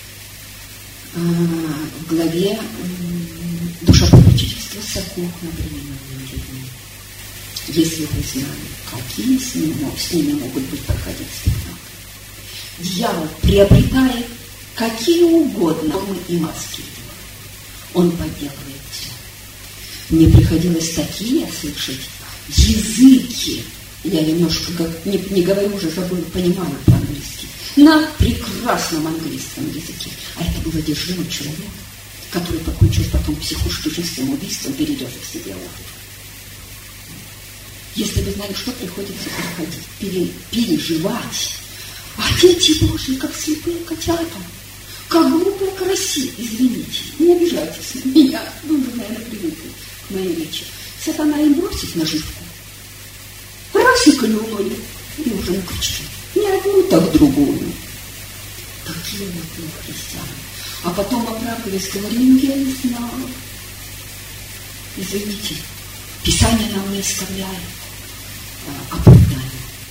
в главе «Душепопечительство с оккультно-временными людьми». Если вы знали, какие с ними могут быть проходить спектакли. Дьявол приобретает какие угодно формы и маски. Он подделывает все. Мне приходилось такие слышать языки. Я немножко не говорю уже, забыла, понимаю по-английски. На прекрасном английском языке. А это был одержимый человек, который покончил потом психушкическим убийством, перерезав себе ухо. Если вы знали, что приходится проходить, переживать. А дети Божьи, как слепые котята, как глупые караси, извините, не обижайтесь на меня, вы уже, наверное, привыкли к моей речи. Сатана им бросит наживку, раз и клюнули, и уже на крючке. Не одну, так другую. Такие вот мы христиане. А потом, оправдываясь, говорим, я не знал. Извините, Писание нам не оставляет оправдания.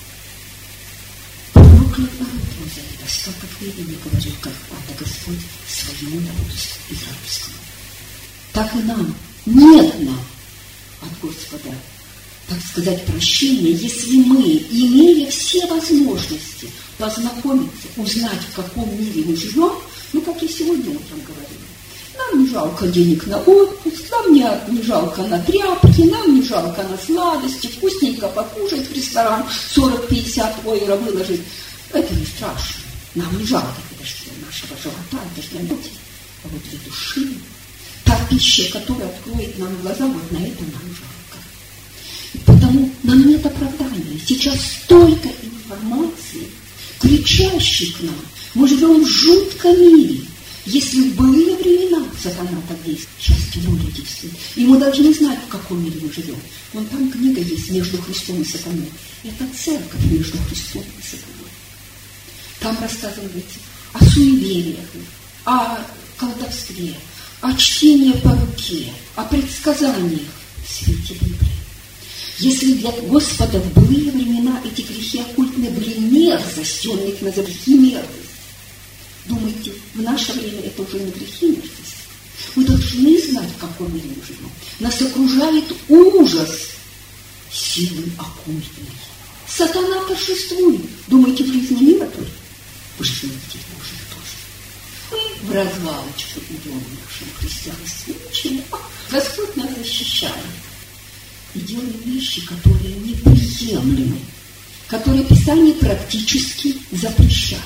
Проклят народ мой за это, столько времени говорил, как это Господь своему народу израильскому. Так и нам, нет нам от Господа, так сказать, прощения, если мы, имея все возможности познакомиться, узнать, в каком мире мы живем, ну, как я сегодня утром говорила. Нам не жалко денег на отпуск, нам не жалко на тряпки, нам не жалко на сладости, вкусненько покушать в ресторан, 40-50 ойра выложить. Это не страшно. Нам не жалко, это же для нашего живота, это же для людей. А вот для души, та пища, которая откроет нам глаза, вот на это нам жалко. И потому нам нет оправдания. Сейчас столько информации, кричащей к нам. Мы живем в жутком мире. Если в былые времена сатана так действует, сейчас теория действует, и мы должны знать, в каком мире мы живем. Вон там книга есть «Между Христом и сатаной». Это церковь между Христом и сатаной. Там рассказывается о суевериях, о колдовстве, о чтении по руке, о предсказаниях в свете Библии. Если для Господа в былые времена эти грехи оккультные были мерзостью, он их называл мерзость, думаете, в наше время это уже не грехи, мерзость? Мы должны знать, в каком мире мы живем. Нас окружает ужас силы оккультной. Сатана торжествует. Думаете, в жизни мира только? Вы же видите Божьих тоже. Мы в развалочку идем в нашем христианстве. Ничего. Господь нас защищает. И делаем вещи, которые неприемлемы, которые Писание практически запрещает.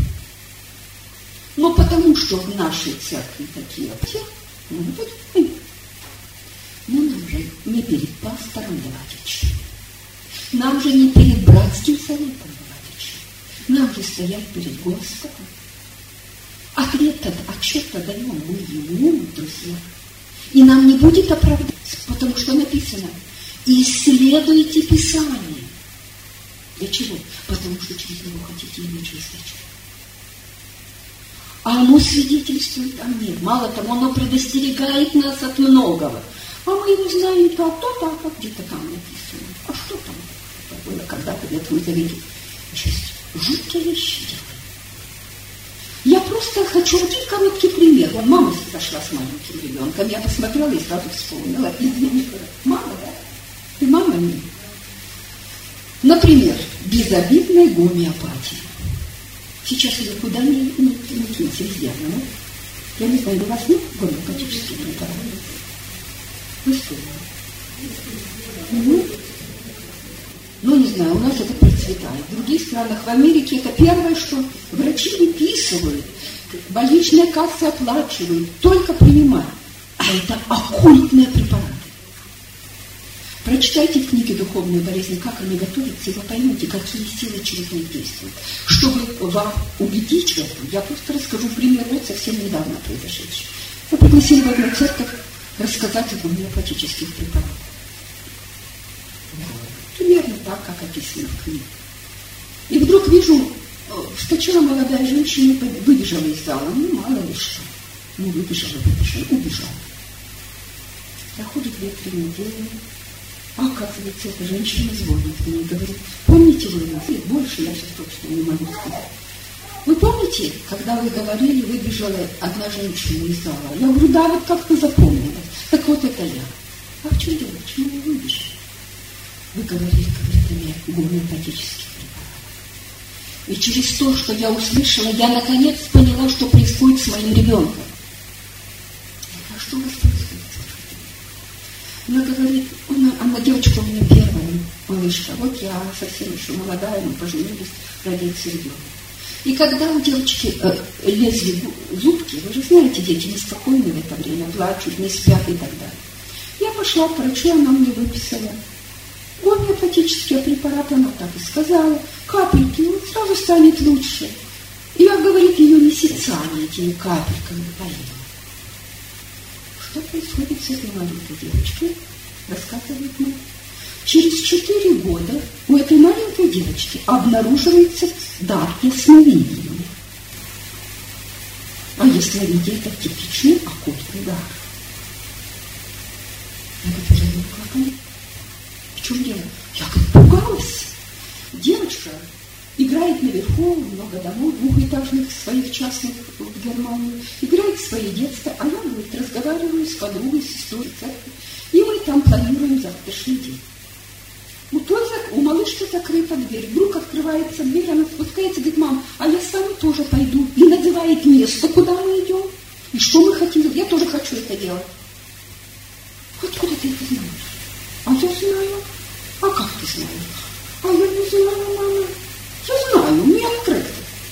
Но потому что в нашей церкви такие аптеки, но нам же не перед пастором давать отчет. Нам же не перед братским советом давать отчет. Нам же стоять перед Господом. Отчет-то даем мы Ему, друзья. И нам не будет оправдания, потому что написано: исследуйте Писание. Для чего? Потому что через него хотите иметь жизнь вечную. А оно свидетельствует о мне. Мало того, оно предостерегает нас от многого. А мы его знаем то, как где-то там написано. А что там было когда-то в Ветхом Завете? Сейчас жуткие вещи делают. Я просто хочу один короткий пример. Вон мама сошла с маленьким ребенком. Я посмотрела и сразу вспомнила. Мама, да? Ты мама не? Например, безобидная гомеопатия. Сейчас ее куда не кинуть, везде, ну? Я не знаю, у вас нет гомеопатических препаратов? Вы что? Ну, не знаю, у нас это процветает. В других странах, в Америке, это первое, что врачи выписывают, больничные кассы оплачивают, только принимают. А это оккультные препараты. Прочитайте в книге «Духовные болезни», как они готовятся, и вы поймете, какие силы через них действуют. Чтобы вас убедить в этом, я просто расскажу пример вот совсем недавно произошедший. Я пригласила в одну церковь рассказать о гомеопатических препаратах. Примерно так, как описано в книге. И вдруг вижу, вскочила молодая женщина, выбежала из зала, ну, мало ли что. Ну, убежала. Проходит 2-3 недели. Оказывается, эта женщина звонит мне и говорит: помните вы нас? И больше я сейчас точно не могу сказать. Вы помните, когда вы говорили, выбежала одна женщина из зала? Я говорю: да, вот как-то запомнилось. Так вот это я. А в чем дело? Почему вы выбежали? Вы говорили, говорит, о гомеопатических препаратах. И через то, что я услышала, я наконец поняла, что происходит с моим ребенком. А что у вас происходит? Она говорит: она девочка у меня первая, малышка. Вот я совсем еще молодая, мы поженились, родился ребенок. И когда у девочки лезли зубки, вы же знаете, дети неспокойны в это время, плачут, не спят и так далее. Я пошла к врачу, она мне выписала гомеопатические препараты, она так и сказала, капельки, вот сразу станет лучше. И я, говорит, ее месяцами этими капельками поила. Что происходит с этой маленькой девочкой? Рассказывает мне. Через 4 года у этой маленькой девочки обнаруживается дар ясновидения. А ясновидение – это типичный оккультный дар. Я говорю: ну как они? В чем дело? Я как пугалась. Девочка играет наверху, много домов, 2-этажных своих частных в Германии, играет в свои детства, а я, говорит, разговариваю с подругой, с сестрой в церкви, и мы там планируем завтрашний день. У малышки закрыта дверь, вдруг открывается дверь, она спускается, говорит: мам, а я с вами тоже пойду. И называет место, куда мы идем, и что мы хотим. Я тоже хочу это делать. Откуда ты это знаешь? А я знаю. А как ты знаешь? А я не знаю, мама. Я знаю, мне открыто.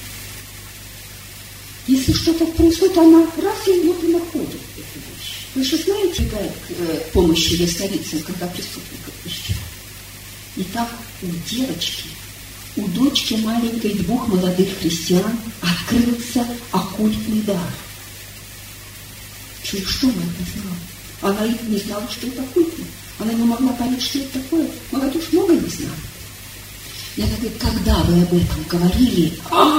Если что-то происходит, она раз и вот и находит эту вещь. Вы же знаете, к помощи ясновидцам, когда преступников ищут. Итак, у девочки, у дочки маленькой 2 молодых христиан открылся оккультный дар. Через что она это знала? Она не знала, что это оккультно. Она не могла понять, что это такое. Молодежь много не знала. Я говорю: когда вы об этом говорили,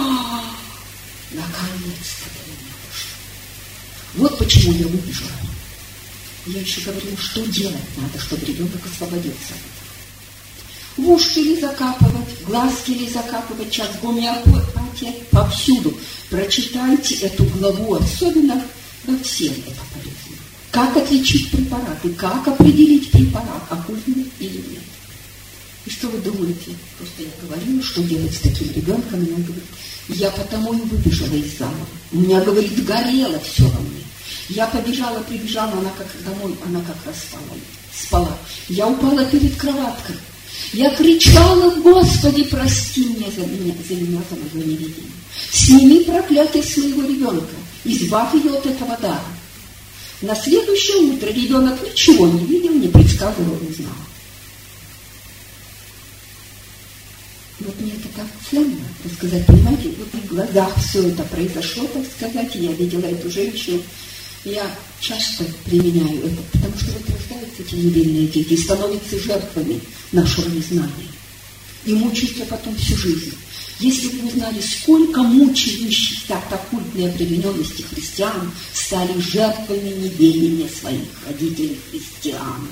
наконец-то до меня дошло. Вот почему я выбежала. Я еще говорила, что делать надо, чтобы ребенок освободился. В ушки ли закапывать, глазки ли закапывать, сейчас гомеопатия повсюду. Прочитайте эту главу, особенно всем это полезно. Как отличить препараты, как определить препарат, оккультный или нет. И что вы думаете? Просто я говорила, что делать с таким ребенком, и он говорит: я потому и выбежала из зала. У меня, говорит, горело все во мне. Я побежала, прибежала, она как домой, она как раз спала. Я упала перед кроваткой. Я кричала: Господи, прости меня за мое неведение. Сними проклятие с моего ребенка, избавь ее от этого дара. На следующее утро ребенок ничего не видел, не предсказывал, не знал. Вот мне это так ценно рассказать, понимаете, вот в глазах все это произошло, так сказать, и я видела эту женщину. Я часто применяю это, потому что вот рождаются эти невинные дети и становятся жертвами нашего незнания. И мучаются потом всю жизнь. Если бы вы знали, сколько мучающихся от оккультной обремененности христиан стали жертвами неведения своих родителей христиан.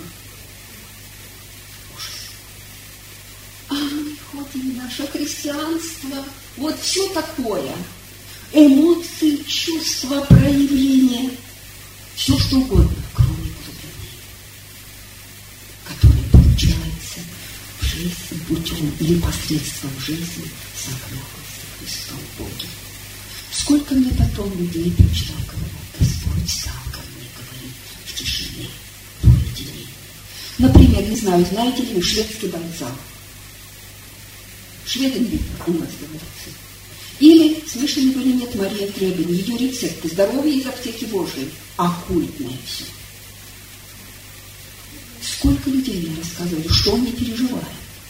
Ужас. А мы ходим в наше христианство. Вот все такое. Эмоции, чувства, проявления. Все, что угодно, кроме глубины, которая получается в жизни путем или посредством жизни согревался Христом в Боге. Сколько мне потом людей прочитал, говорят: Господь стал ко мне говорить в тишине, в уединении. Например, не знаю, знаете ли вы шведский бальзам? Шведенбит у нас говорится. Или, слышали вы или нет, Мария Требин, ее рецепты «Здоровье из аптеки Божией», оккультное все. Сколько людей мне рассказывали, что они переживают.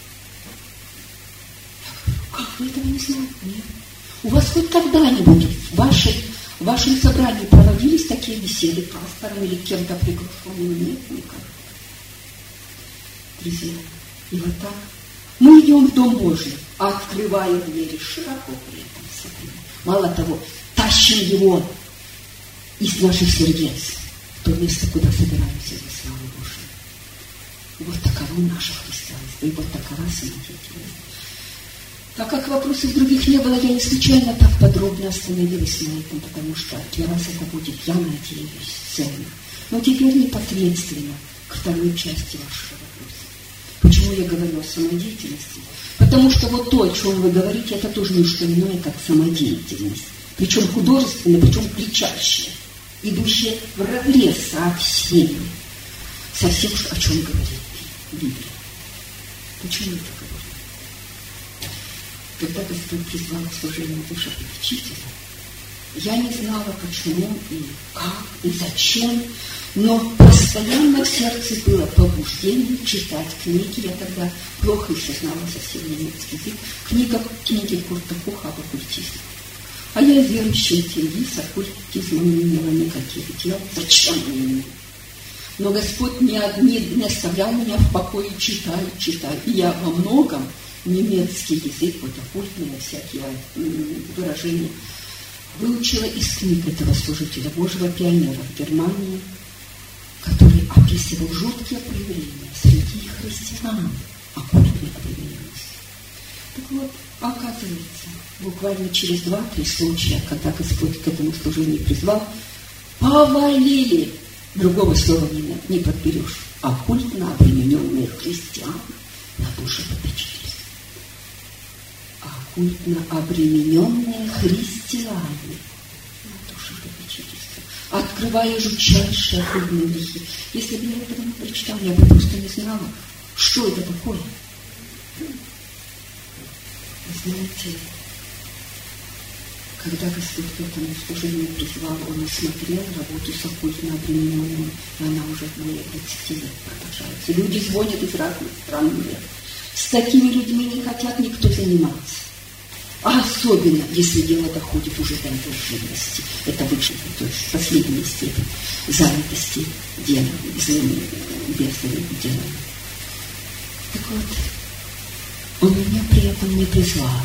Я говорю: как вы этого не знаете? Нет. У вас хоть когда-нибудь в вашем собрании проводились такие беседы пастором или кем-то приглашенным? Нет, никак. Друзья, и вот так мы идем в Дом Божий, открывая двери широко при этом. Мало того, тащим его из наших сердец в то место, куда собираемся за славу Божию. Вот таково наше христианство, и вот такова самодеятельность. Так как вопросов других не было, я не случайно так подробно остановилась на этом, потому что для вас это будет, я надеюсь, ценно. Но теперь непосредственно к второй части вашего вопроса. Почему я говорю о самодеятельности? Потому что вот то, о чем вы говорите, это тоже не что иное, как самодеятельность. Причем художественная, причем кричащая, идущая вразрез со всем, о чем говорит Библия. Почему это говорю? Когда Господь призвал к служению душепопечителя, я не знала, почему и как, и зачем, но постоянно в сердце было побуждение читать книги. Я тогда плохо еще знала совсем немецкий язык. Книги Курта Коха об оккультизме. А я верующий атеист, с оккультизмом не имела никаких дел. Зачем мне? Но Господь не оставлял меня в покое, читай. И я во многом немецкий язык, вот оккультные всякие выражения, выучила из книг этого служителя Божьего, пионера в Германии, который описывал жуткие проявления среди христиан, оккультные проявления. Так вот, оказывается, буквально через 2-3 случая, когда Господь к этому служению призвал, повалили, другого слова не подберешь, оккультно обремененные христиане на душепопечительство. Оккультно обремененные христиане на душепопечительство, открывая жутчайшие оккультные грехи. Если бы я этого не прочитала, я бы просто не знала, что это такое. Знаете, когда Господь к этому служению призвал, Он осмотрел работу с оккультно обремененной, и она уже более 20 лет продолжается. Люди звонят из разных стран мира. С такими людьми не хотят никто заниматься. А особенно, если дело доходит уже до одержимости. Это высшая, то есть последняя степень занятости делом, бездной делом. Так вот, Он меня при этом не призвал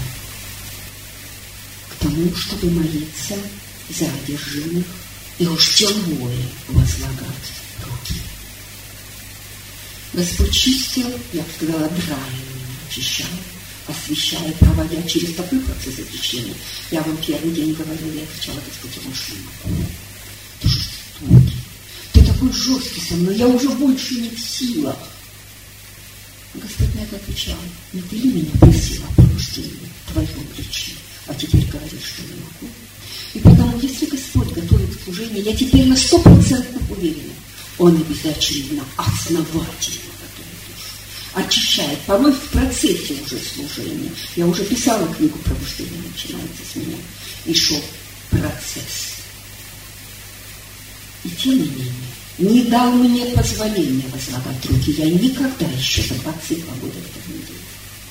к тому, чтобы молиться за одержимых и уж тем более возлагать руки. Господь чистил, я бы сказала, драил, очищал, освещая, проводя через такой процесс очищения. Я вам первый день говорила, я кричала: Господи, я уж не могу. Ты жестокий, ты такой жесткий со мной, я уже больше не в силах. Господь на это отвечал: не ты ли меня просил о пробуждении твоем личном, а теперь говоришь, что не могу. И потому, если Господь готовит к служению, я теперь на 100% уверена, Он обязательно основательно очищает, порой в процессе уже служения. Я уже писала книгу «Пробуждение начинается с меня». И шел процесс. И тем не менее, не дал мне позволения возлагать руки. Я никогда еще за 22 года этого не делала.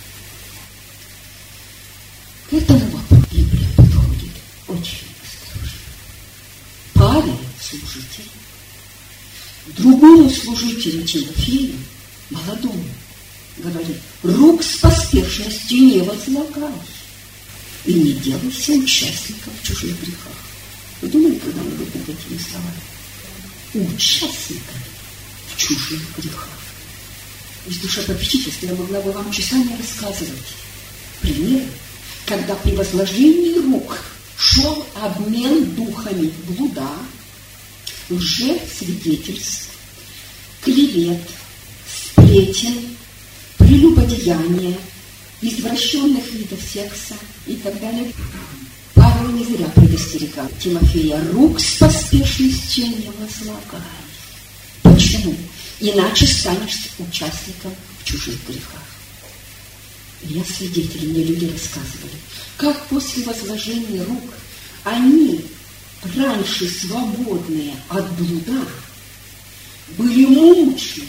К этому вопросу Библия подходит очень осторожно. Павел, служитель, другому служителю Тимофею, молодому, говорит: рук с поспешностью не возлагай и не делайся участником в чужих грехах. Вы думали когда-нибудь над этими словами? Участником в чужих грехах. Из душепопечительства я могла бы вам часами рассказывать примеры, когда при возложении рук шел обмен духами блуда, лжесвидетельств, клевет, сплетен, прелюбодеяния, извращенных видов секса и так далее. Павел не зря предостерегал Тимофея: рук с поспешностью не возлагай. Почему? Иначе станешь участником в чужих грехах. Я свидетель, мне люди рассказывали, как после возложения рук они, раньше свободные от блуда, были мучены.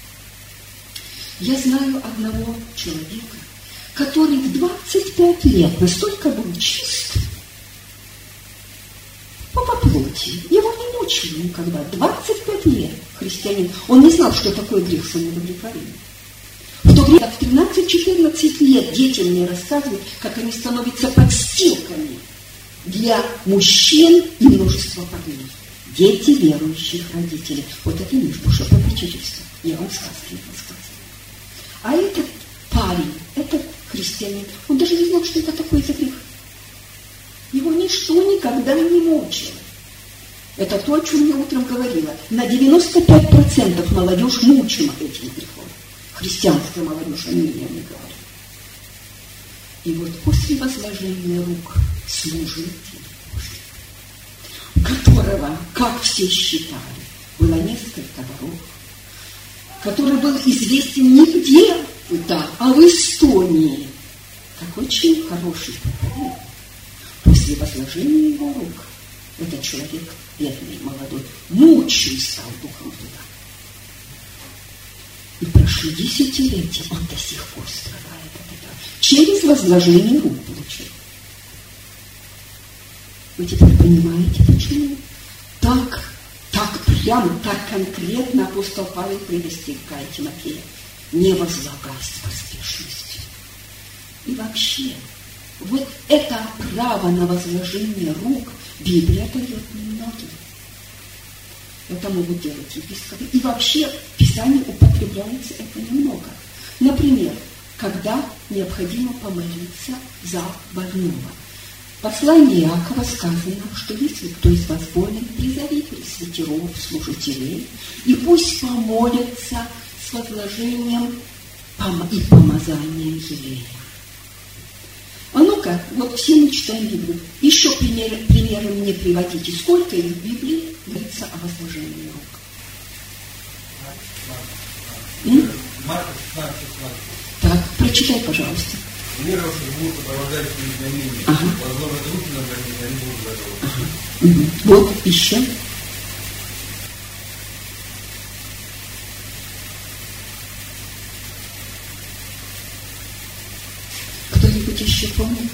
Я знаю одного человека, который в 25 лет настолько был чист по плоти. Его не мучили никогда. 25 лет христианин. Он не знал, что такое грех самоудовлетворения. В то время, в 13-14 лет детям мне рассказывают, как они становятся подстилками для мужчин и множества парней. дети верующих родителей. Вот это не Божье попечительство. Я вам сказки не рассказываю. А этот парень, этот христианин, он даже не знал, что это такое за грех. Его ничто никогда не мучило. Это то, о чем я утром говорила. На 95% молодежь мучима этим грехом. Христианская молодежь, о ней я не говорю. И вот после возложения рук служителя Божьего, которого, как все считали, было несколько воров, который был известен не где-то, а в Эстонии, как очень хороший проповедник. После возложения его рук этот человек, бедный, молодой, мучим стал духом туда. И прошли десятилетия, он до сих пор страдает от этого. Через возложение рук получил. Вы теперь понимаете, почему? Так прямо, так конкретно апостол Павел предостерегает Тимофея. Не возлагай с поспешностью. И вообще, вот это право на возложение рук Библия дает немногим. Это могут делать епископы. И вообще в Писании употребляется это немного. Например, когда необходимо помолиться за больного. В послании Иакова сказано, что если кто из вас болен, призови пресвитеров, служителей, и пусть помолятся с возложением и помазанием елея. А ну-ка, вот все мы читаем Библию. Еще примеры мне приводите. Сколько из Библии говорится о возложении рук? Марка 16. Так, прочитай, пожалуйста. Верующие будут сопровождать свои знамения. Возложат руки на больных, они будут готовы. Вот, еще. Кто-нибудь еще помнит?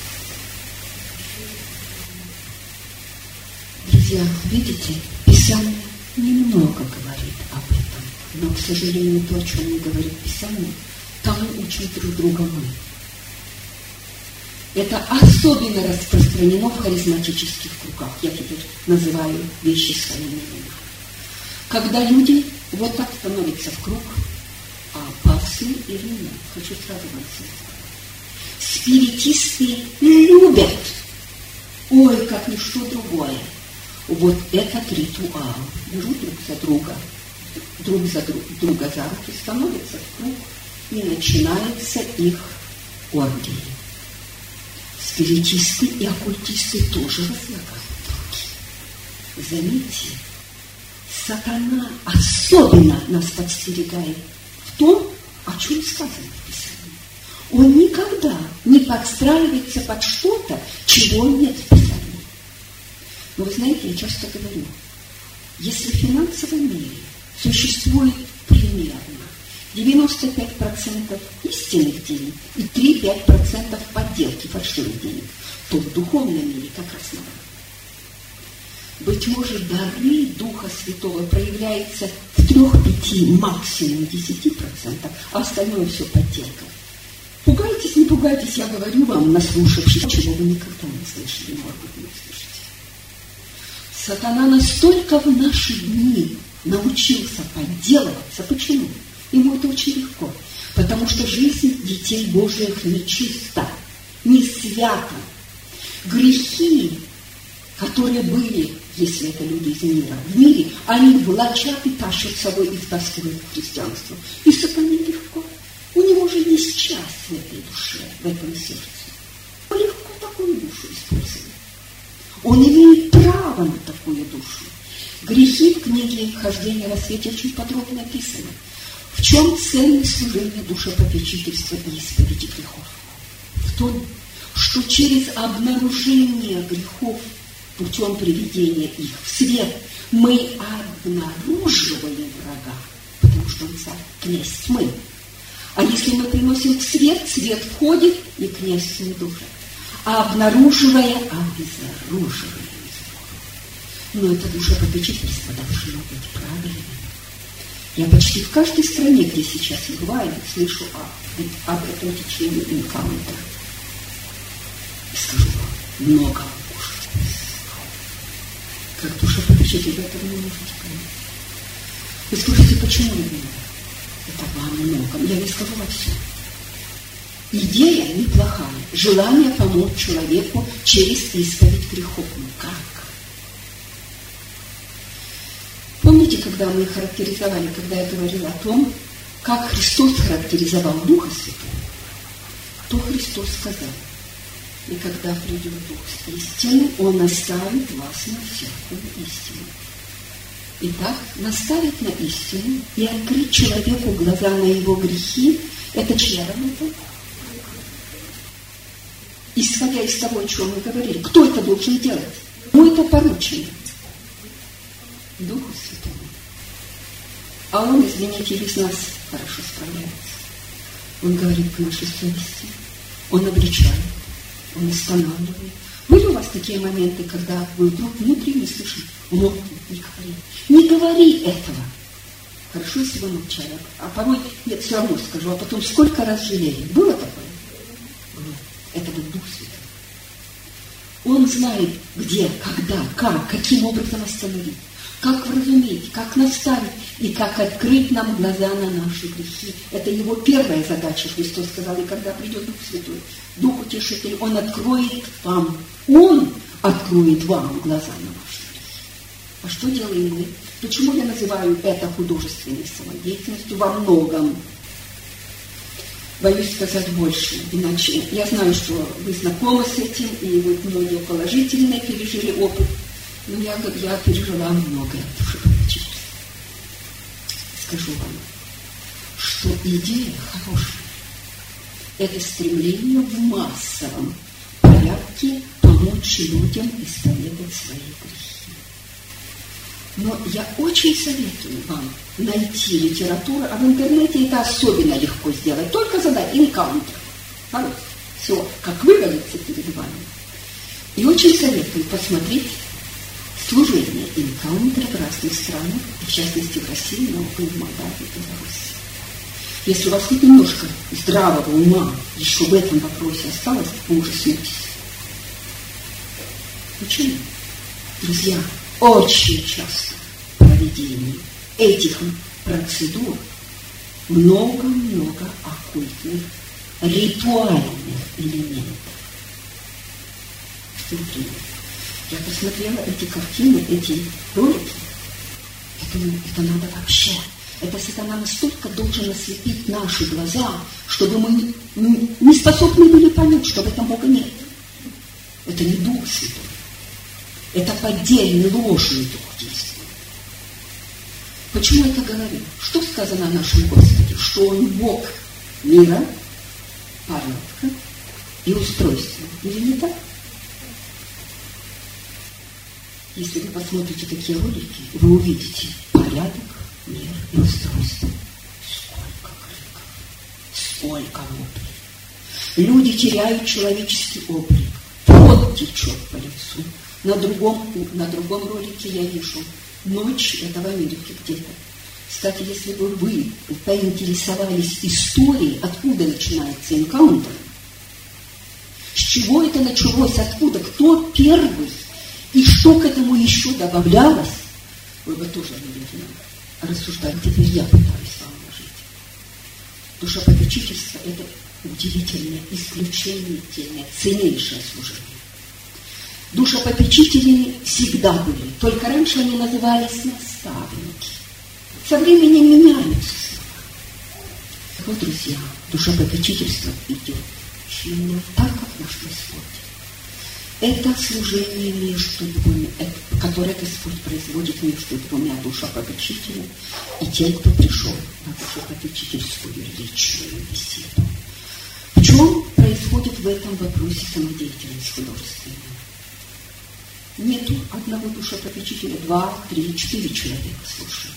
Друзья, видите, Писание немного говорит об этом, но, к сожалению, то, о чем не говорит Писание, тому учат друг друга мы. Это особенно распространено в харизматических кругах. Я теперь называю вещи своими именами. Когда люди вот так становятся в круг, а паствы или нет, хочу сразу вам сказать. Спиритисты любят, ой, как ничто другое, вот этот ритуал. Берут друг за друга за руки, становятся в круг, и начинается их оргия. Спиритисты и оккультисты тоже возлагают руки. Заметьте, сатана особенно нас подстерегает в том, о чем сказано в Писании. Он никогда не подстраивается под что-то, чего нет в Писании. Но вы знаете, я часто говорю, если в финансовом мире существует примерно 95% истинных денег и 3-5% подделки, фальшивых денег, то в духовном мире как раз наоборот. Быть может, дары Духа Святого проявляются в 3-5, максимум 10%, а остальное все подделка. Пугайтесь, не пугайтесь, я говорю вам, наслушавшись, чего вы никогда не слышали, может быть, не услышите. Сатана настолько в наши дни научился подделываться. Почему? Ему это очень легко. Потому что жизнь детей Божьих нечиста, не свята. Грехи, которые были, если это люди из мира, в мире, они влачат и тащат с собой и втаскивают в христианство. И сатане легко. У него же есть часть в этой душе, в этом сердце. Он легко такую душу использует. Он имеет право на такую душу. Грехи в книге «Хождение во свете» очень подробно описаны. В чем ценность служения душепопечительства и исповеди грехов? В том, что через обнаружение грехов путем приведения их в свет мы обнаруживаем врага, потому что он царь, князь тьмы. А если мы приносим в свет, свет входит, и князь тьмы душа. А обнаруживая, обезоруживаем зло. Но это душепопечительство должно быть правильным. Я почти в каждой стране, где сейчас я бываю, слышу об этом течении инкаунта. И скажу вам, много лучше. Как душепопечитель, вы этого не можете понять. Вы скажите, почему именно? Это во многом. Я не скажу во всем. Идея неплохая. Желание помочь человеку через исповедь грехов. Ну как? Помните, когда мы характеризовали, когда я говорила о том, как Христос характеризовал Духа Святого, то Христос сказал: и когда придет Дух истины, Он наставит вас на всякую истину. Итак, наставить на истину и открыть человеку глаза на его грехи – это чья работа? Исходя из того, о чем мы говорили, кто это должен делать? Кому это поручено? Духу Святому. А Он, извините, без нас хорошо справляется. Он говорит к нашей совести, Он обличает, Он останавливает. Были у вас такие моменты, когда вы вдруг внутренне слышите: не говори. Не говори этого. Хорошо, если вы молчали. А порой, нет, все равно скажу, а потом сколько раз жалели. Было такое? Это был Дух Святой. Он знает, где, когда, как, каким образом остановить, как вразумить, как наставить и как открыть нам глаза на наши грехи. Это его первая задача, Христос сказал, и когда придет Дух Святой, Дух Утешитель, Он откроет вам глаза на ваши грехи. А что делаем мы? Почему я называю это художественной самодеятельностью во многом? Боюсь сказать больше, иначе я знаю, что вы знакомы с этим, и вы многие положительные пережили опыт, но я пережила многое душепопечительства. Скажу вам, что идея хорошая. Это стремление в массовом порядке помочь людям исповедать свои грехи. Но я очень советую вам найти литературу, а в интернете это особенно легко сделать. Только задать «инкаунтер». Все, как выговорится перед вами. И очень советую посмотреть служение «инкаунтера» в разных странах, в частности в России, но и в Молдавии, и в Беларуси. Если у вас хоть немножко здравого ума еще в этом вопросе осталось, вы ужаснетесь. Почему? Друзья, очень часто в проведении этих процедур много-много оккультных, ритуальных элементов. Например, я посмотрела эти картины, эти ролики. Это надо вообще. Это сатана настолько должен ослепить наши глаза, чтобы мы не способны были понять, что в этом Бога нет. Это не Дух Святой. Это поддельный, ложный дух действует. Почему я это говорю? Что сказано о нашем Господе? Что Он Бог мира, порядка и устройства. Или не так? Если вы посмотрите такие ролики, вы увидите порядок, мир и устройство. Сколько криков, сколько воплей. Люди теряют человеческий облик. Пот течет по лицу. На другом ролике я вижу ночь, это в Америке где-то. Кстати, если бы вы поинтересовались историей, откуда начинается «инкаунтер», с чего это началось, откуда, кто первый, и что к этому еще добавлялось, вы бы тоже, наверное, рассуждали. Теперь я пытаюсь вам вложить. Душепопечительство – это удивительное, исключительное, ценнейшее служение. Душепопечители всегда были, только раньше они назывались наставники. Со временем меняются слова. Вот, друзья, душепопечительство идет именно так, как наш Господь. Это служение между двумя, которое Господь производит между двумя душепопечителями и тем, кто пришел на душепопечительскую личную беседу. В чем происходит в этом вопросе самодеятельность художественная? Нету одного душепопечителя, 2, 3, 4 человека слушают.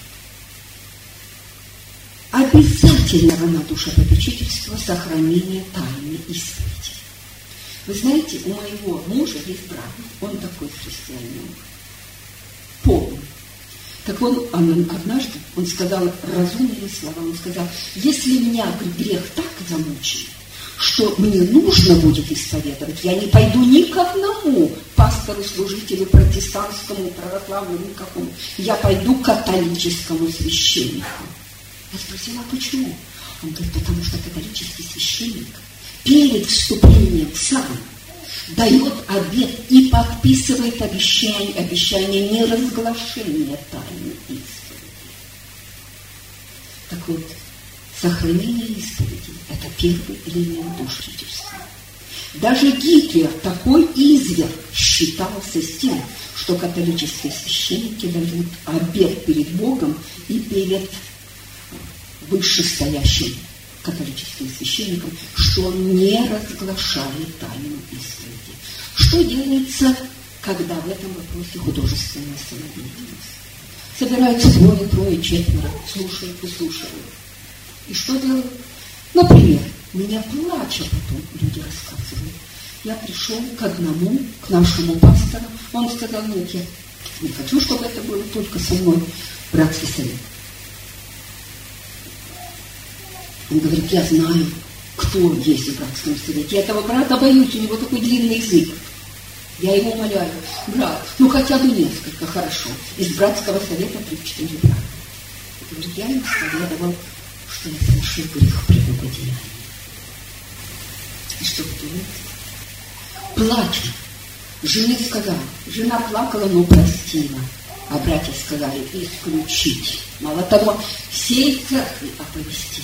Обязательно на душепопечительство сохранение тайны исповеди. Вы знаете, у моего мужа есть брат, он такой христианин, полный. Так он однажды, он сказал разумные слова, он сказал: если меня грех так замучил, что мне нужно будет исповедовать, я не пойду ни к одному пастору, служителю протестантскому, православному, никакому. Я пойду к католическому священнику. Я спросила, а почему? Он говорит, потому что католический священник перед вступлением сам дает обет и подписывает обещание неразглашения тайны исповеди. Так вот, сохранение исповеди – это первый элемент душительства. Даже Гитлер, такой изверг, считался с тем, что католические священники дают обет перед Богом и перед вышестоящим католическим священником, что он не разглашает тайну исповеди. Что делается, когда в этом вопросе художественная самодеятельность? Собираются двое, трое, четверо, слушают, выслушивают. И что делают? Например, меня плача потом люди рассказывают. Я пришел к одному, к нашему пастору. Он сказал, нет, я не хочу, чтобы это было только со мной братский совет. Он говорит, я знаю, кто есть в братском совете. Я этого брата боюсь, у него такой длинный язык. Я его умоляю, брат, ну хотя бы несколько, хорошо. Из братского совета 3-4 брата. Говорит, я им советовал, что я совершил грех прелюбодеяния. И что вы думаете? Плача. Жене сказал, жена плакала, но простила. А братья сказали, исключить. Мало того, всей церкви оповестить.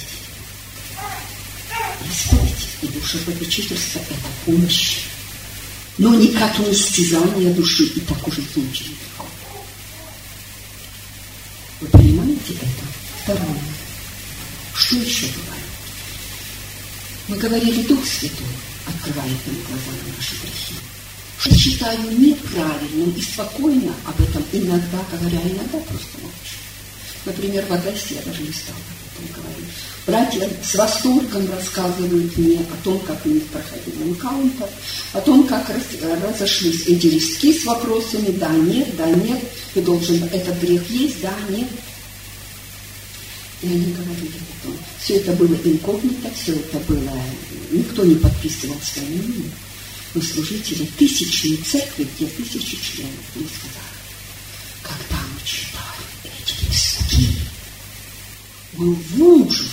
Исповедь и душепопечительство – это помощь, но никак не истязание души, и так уже случай. Вы понимаете это? Второе. Что еще бывает? Мы говорили, Дух Святой открывает нам глаза на наши грехи. Что считаю неправильным и спокойно об этом иногда говоря, иногда просто молчу. Например, в Одессе я даже не стала об этом говорить. Братья с восторгом рассказывают мне о том, как у них проходил энкаунтер, о том, как разошлись эти листки с вопросами «да, нет, ты должен, этот грех есть, да, нет». И они говорили о том. Все это было инкогнито, все это было, никто не подписывал свое имя. Но служители тысячной церкви, где 1000 членов, мне сказали, когда мы читали эти листки, мы в ужас.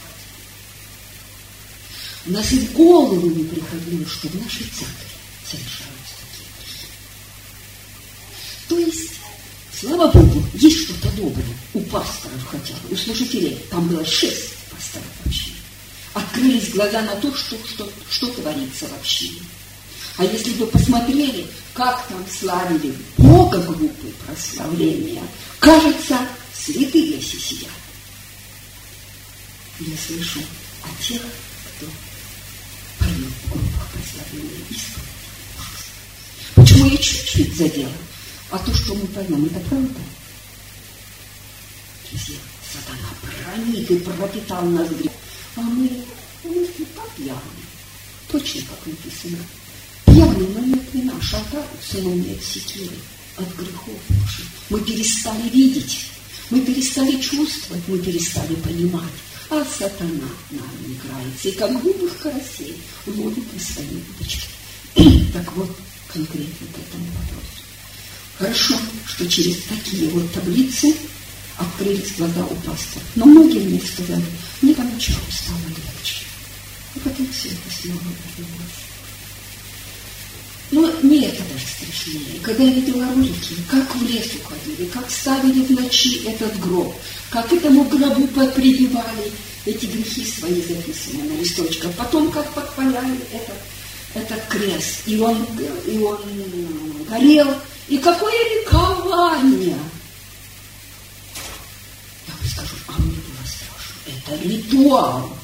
У нас и в голову не приходило, что в нашей церкви совершаются такие грехи. То есть, слава Богу, есть что-то доброе у пасторов хотя бы, у служителей. Там было 6 пасторов в общине. Открылись глаза на то, что творится в общине. А если бы посмотрели, как там славили Бога группы прославления, кажется, святые все сидят. Я слышу о тех, кто поет в группах прославления исповеди. Почему я чуть-чуть задела? А то, что мы поем, это правда? Друзья, сатана проник и пропитал нас грех. А мы слегка пьяны. Точно как написано. Пьяный, но нет вина, шатар сыном нет секиры от грехов наших. Мы перестали видеть, мы перестали чувствовать, мы перестали понимать. А сатана нами играется, и как глупых карасей ловит на свои удочки. Так вот, конкретно к этому вопросу. Хорошо, что через такие вот таблицы открылись глаза у пастора. Но многие мне сказали, мне поначалу стало легче. А потом все это снова вернулось. Но не это даже страшнее. Когда я видела ролики, как в лес уходили, как ставили в ночи этот гроб, как к этому гробу прибивали эти грехи свои, записанные на листочках, потом как подпаляли этот крест, и он горел, и какое ликование! Я вам скажу, а мне было страшно. Это ритуал.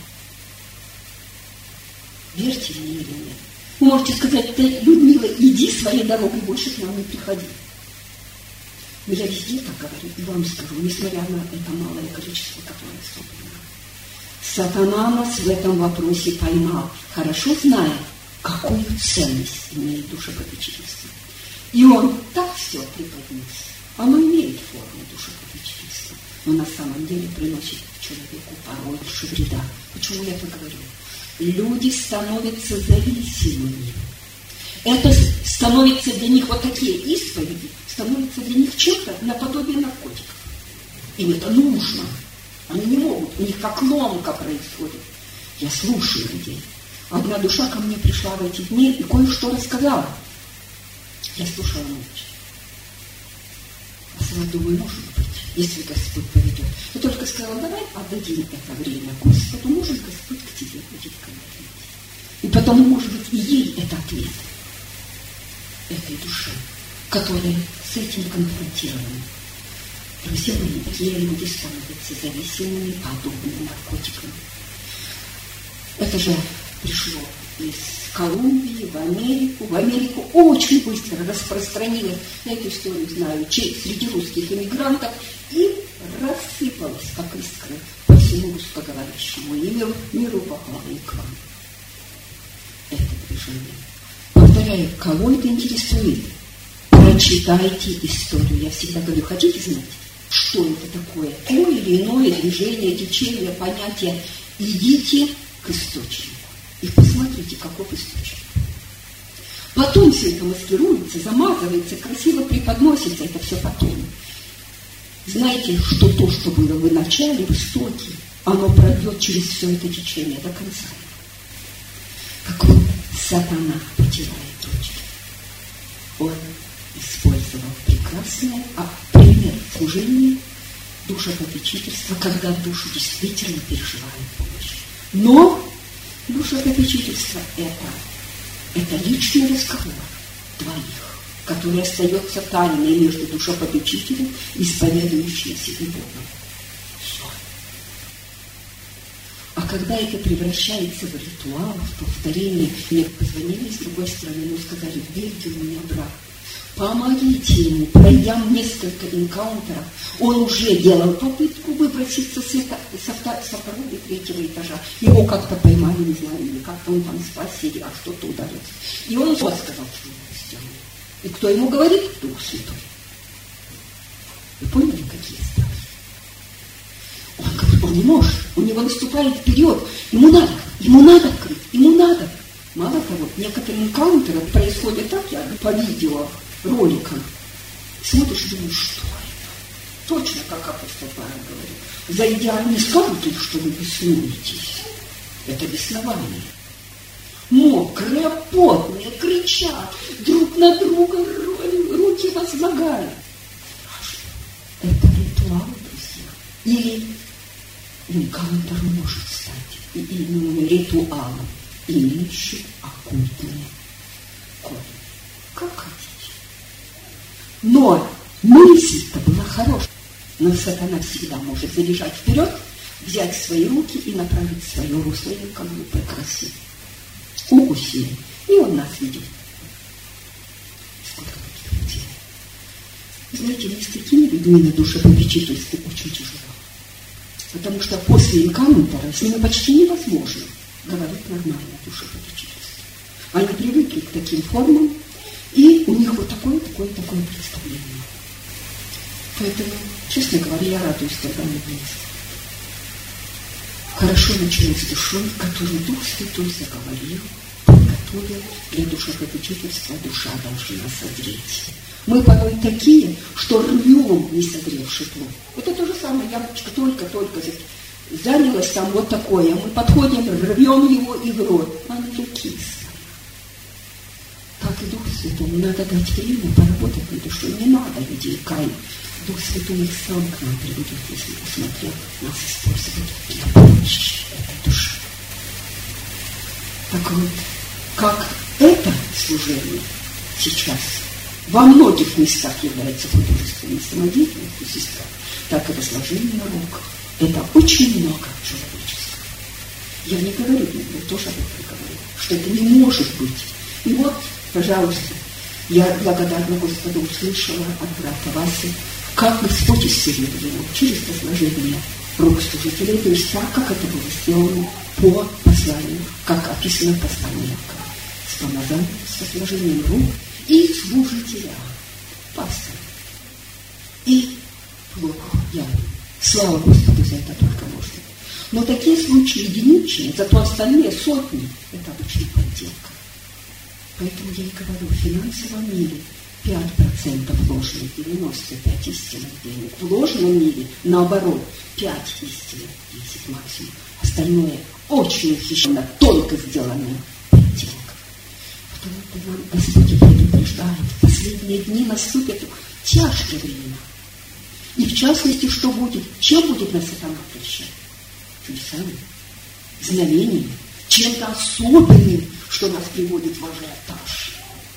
Верьте мне или нет? Вы можете сказать, Людмила, иди своей дорогой, больше к нам не приходи. Но я везде так говорю, и вам скажу, несмотря на это малое количество, которое собрано. Сатана нас в этом вопросе поймал, хорошо зная, какую ценность имеет душепопечительство. И он так все преподнес. Оно имеет форму душепопечительства, но на самом деле приносит человеку порой больше вреда. Почему я это говорю? люди становятся зависимыми. Это становится для них, вот такие исповеди, становятся для них чем-то наподобие наркотиков. Им это нужно. Они не могут, у них как ломка происходит. Я слушаю людей. Одна душа ко мне пришла в эти дни и кое-что рассказала. Я слушала молча. А сама думаю, может быть, если Господь поведет. Я только сказала, давай отдадим это время Господу, может, Господь к тебе будет говорить. И потому, может быть, и ей это ответ. Этой душе, которая с этим конфронтирована. Друзья мои, такие люди становятся зависимыми, подобными наркотикам. Это же пришло из Колумбии в Америку. В Америку очень быстро распространилось, я эту историю знаю, среди русских эмигрантов, и рассыпалось, как искры, по всему русскоговорящему миру попало и к вам. Это движение. Повторяю, кого это интересует, прочитайте историю. Я всегда говорю, хотите знать, что это такое? То или иное движение, течение, понятие. Идите к источнику и посмотрите, каков источник. Потом все это маскируется, замазывается, красиво преподносится, это все потом. Знаете, что то, что было в начале, в истоке, оно пройдет через все это течение до конца. Как вот сатана потирает ручки. Он использовал прекрасное пример служения, душепопечительства, когда душу действительно переживает помощь. Но душепопечительство это личный разговор двоих, который остается тайной между душепопечителем и исповедующимся и Богом. Все. А когда это превращается в ритуал, в повторение, мне позвонили с другой стороны, но сказали, в Бельгии у меня брат. Помогите ему, пройдя несколько энкаунтеров, он уже делал попытку выброситься со второго и третьего этажа. Его как-то поймали, не знаю, или как-то он там спасся, или что-то ударился. И он сказал, что он сделал. И кто ему говорит? Дух Святой. Вы поняли, какие страхи? Он говорит, он не может, у него наступает вперед, ему надо открыть, ему надо. Мало того, некоторые энкаунтеры происходят так, я по видео, роликам. Смотришь и думаешь, что это? Точно, как апостол Павел говорит. Зайдя, не скажут ли, что вы беснуетесь. Это беснование. Мокрые, потные, кричат, друг на друга руки возлагают. Это ритуал, друзья. Или энкаунтер может стать ритуалом, имеющим оккультные корни. Как хотите. Но мысль-то была хорошая. Но сатана всегда может забежать вперед, взять в свои руки и направить свое русло, и как бы прекрасить. Укусили. И он нас видит. Сколько таких людей. Знаете, мне с такими людьми на душепопечительстве очень тяжело. Потому что после энкаунтера с ними почти невозможно говорить нормально о душепопечительстве. Они привыкли к таким формам, и у них вот такое представление. Поэтому, честно говоря, я радуюсь, когда они близко. Хорошо началось с душой, которую Дух Святой заговорил, подготовил для душепопечительства, душа должна созреть. Мы порой такие, что рвем несозревший плод. Это то же самое, яблочко только-только занялось там вот такое, мы подходим, рвем его и в рот. Оно уже кислое. Так и Дух Святому надо дать время поработать над душой. Не надо людей каять. Дух Святой их сам к нам приведет, если посмотрел нас использовать для помощи этой души. Так вот, как это служение сейчас во многих местах является художественной самодеятельностью сестра, так и возложение рук. Это очень много человеческого. Я не говорю, я тоже об этом говорю, что это не может быть. И вот, пожалуйста, я благодарна Господу услышала от брата Васи, как Господь исцелил его через возложение рук служителей, то есть так, как это было сделано по посланию, как описано в послании с помазанием, с возложением рук и служителя, пастора. И плохо я. Слава Господу за это только можно. Но такие случаи единичные, зато остальные сотни – это обычная подделка. Поэтому я и говорю, в финансовом мире 5% ложных, 95 истинных денег. В ложном мире, наоборот, 5 истинных, 10 максимум. Остальное очень ухищренно, только сделанная подделка. Потому что нам Господь предупреждает, в последние дни наступят тяжкие времена. И в частности, что будет? Чем будет нас сатана прощать? Чудесами, знамениями, чем-то особенным, что нас приводит в ажиотаж.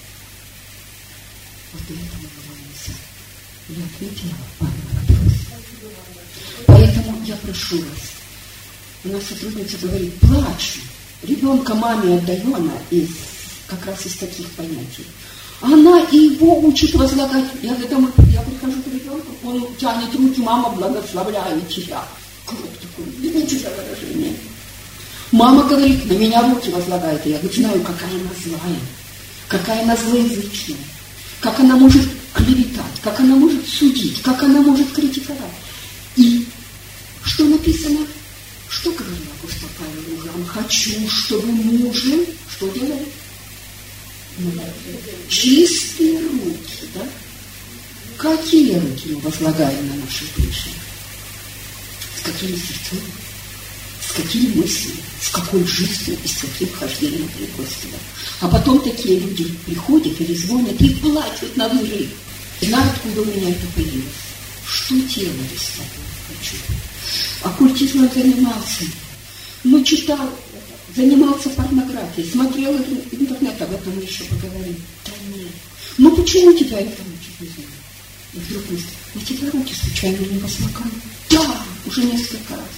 Вот это мы говорим. Я ответила вам на вопрос. Поэтому я прошу вас. У нас сотрудница говорит, плачу. Ребенка маме отдаю, она как раз из таких понятий. Она и его учит возлагать. Я прихожу к ребенку, он тянет руки, мама, благословляю тебя. Круг такой, видите выражение. Мама говорит, на меня руки возлагает. И я говорю, знаю, какая она злая, какая она злоязычная, как она может клеветать, как она может судить, как она может критиковать. И что написано? Что говорил апостол Павел мужам? Хочу, чтобы мужем, что делали? Чистые руки, да? Какие руки мы возлагаем на наших ближних? С какими сердцами? С какими мыслями? С какой жизнью и с каким хождением перед Господом? А потом такие люди приходят или звонят и плачут на взрыв. Знают, откуда у меня это появилось. Что делали с тобой? Хочу. Оккультизмом занимался. Ну, читал, занимался порнографией, смотрел интернет, об этом мы еще поговорим. Да нет. Ну, почему тебя это учат, не знаю? И вдруг мысль, на тебя руки случайно не возлагали? Да, уже несколько раз.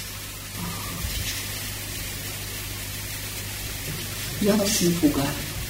Я вас не пугаю.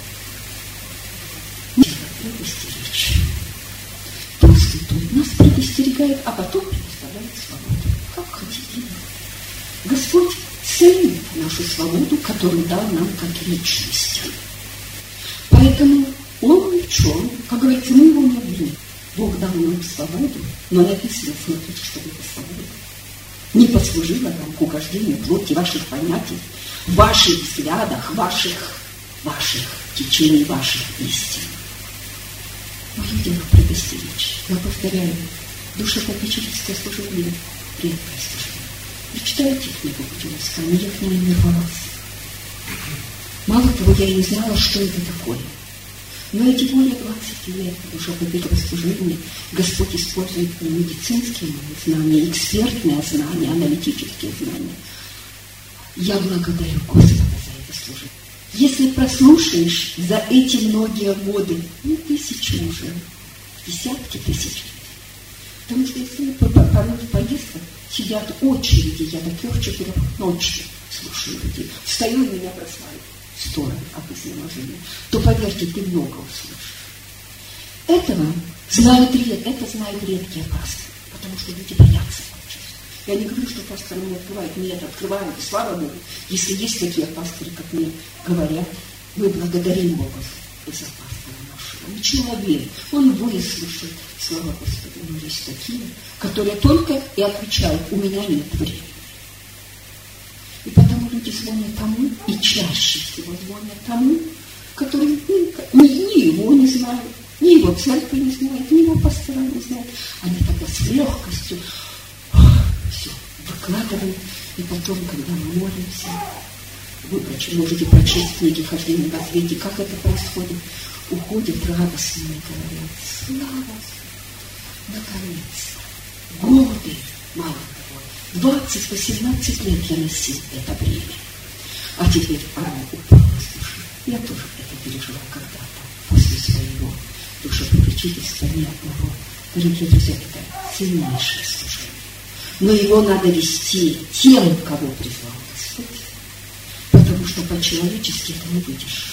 Не предостеречь. Просто тут нас предостерегает, а потом предоставляет свободу. Как хотите. Господь ценит нашу свободу, которую дал нам как личности. Поэтому он ни в чем, как говорится, мы его не обвиним. Бог дал нам свободу, но написано, смотрите, что это свобода не послужила нам к угождению плоти ваших понятий, ваших взглядах, ваших течений, ваших истин. Мое дело предостеречь. Я повторяю, душепопечительское служение – редкое служение. Прочитайте книгу «Путеводская», я к ней не рвалась. Мало того, я и не знала, что это такое. Но эти более 20 лет душепопечительского служения Господь использует медицинские знания, экспертные знания, аналитические знания. Я благодарю Господа за это служение. Если прослушаешь за эти многие годы, тысячи уже, десятки тысяч. Потому что если порой в поездках сидят очереди, я до 3-4 ночи слушаю людей. Встаю, и меня бросают в сторону от изнеможения. То, поверьте, ты много услышишь. Это знают редкие пасторы, потому что люди боятся. Я не говорю, что пасторы не открывают. Нет, открывают, слава Богу. Если есть такие пасторы, как мне говорят, мы благодарим Бога за пастора нашего. Он человек, он выслушает. Слава Господу, но есть такие, которые только и отвечают, у меня нет времени. И потому люди звонят тому, и чаще всего звонят тому, который ни его не знают, ни его церкви не знают, ни его пастора не знают. Они тогда с легкостью все выкладывают, и потом, когда мы молимся, вы можете прочесть книги «Хождение во свете», как это происходит, уходят радостно и говорят: слава, наконец-то, годы, мало того, 20-18 лет я носил это бремя, а теперь оно упало с души. Я тоже это пережила когда-то, после своего душепопечительства ни одного. Дорогие друзья, это ценнейшее служение. Но его надо вести тем, кого призвал Господь, потому что по-человечески это не будешь.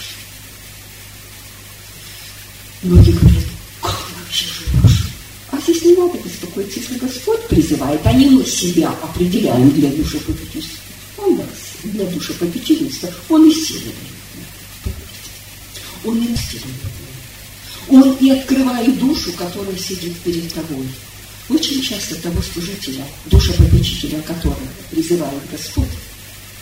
Многие говорят: как вообще живешь? А здесь не надо беспокоиться, если Господь призывает, а не мы себя определяем для душепопечительства. Он нас для душепопечительства, он и силы дает. Он и силы дает. Он и открывает душу, которая сидит перед тобой. Очень часто того служителя, душепопечителя, которого призывает Господь,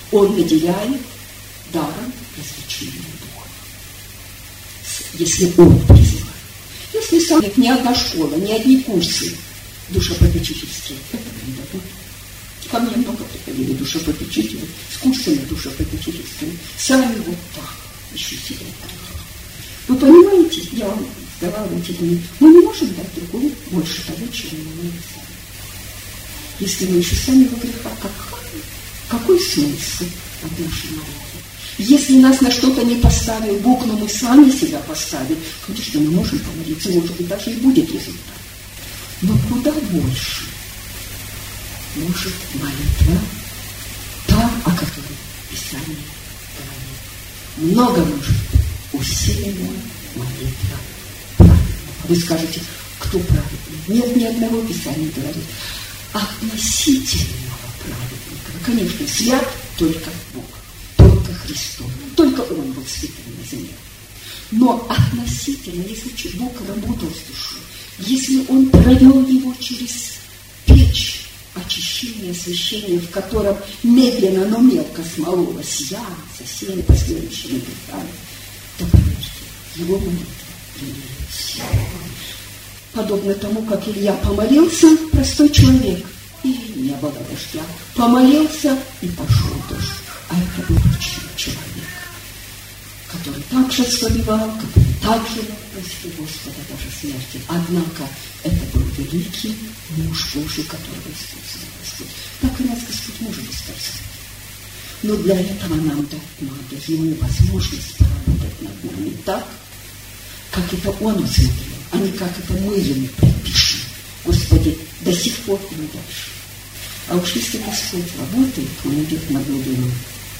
Он наделяет даром развлечения духа. Если он призывает. Если сам ни одна школа, ни одни курсы душепопечительские, этого не дадут. Ко мне много приходили душепопечители с курсами душепопечительскими. Сами вот так еще себя. Вы понимаете, я вам давала эти дни, мы не можем дать другому больше того, чем мы имеем сами. Если мы еще сами во грехах, какой смысл от нашей молитвы? Если нас на что-то не поставил Бог, но мы сами себя поставили, конечно, мы можем помолиться, может быть, даже и будет результат. Но куда больше может молитва та, о которой Писание говорит. Много может усиленная молитва праведного. Вы скажете, кто праведный? Нет, ни одного Писания говорит. Относительного праведника. Конечно, свят только Бог, только Христос, только Он был святым на земле. Но относительно, если Бог работал с душой, если Он провел его через печь очищения, освящения, в котором медленно, но мелко смололось яд со всеми последующими грехами, то, поверьте, его молитва имеет силу. Подобно тому, как Илья помолился, простой человек, и не было дождя, помолился, и пошел дождь. А это был человек, который также ослабевал, который также мог простить Господа даже смерти. Однако это был великий муж Божий, которого Иисус простил. Так и нас Господь может использовать. Но для этого нам надо ему возможность поработать над нами так, как это Он усмотрел, а не как это мы ему предпишем. Господи, до сих пор и не дальше. А уж если Господь работает, Он идет на глубину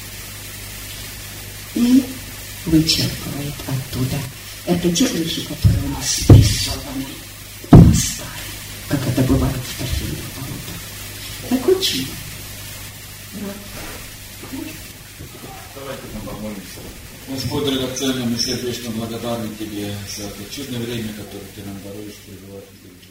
и вычерпывает оттуда. Это те вещи, которые у нас спрессованы, пластами, как это бывает в торфяных болотах. Так очень. Давайте мы помолимся. Господь драгоценный, мы сердечно благодарны Тебе за это чудное время, которое Ты нам даруешь пребывать в Тебе.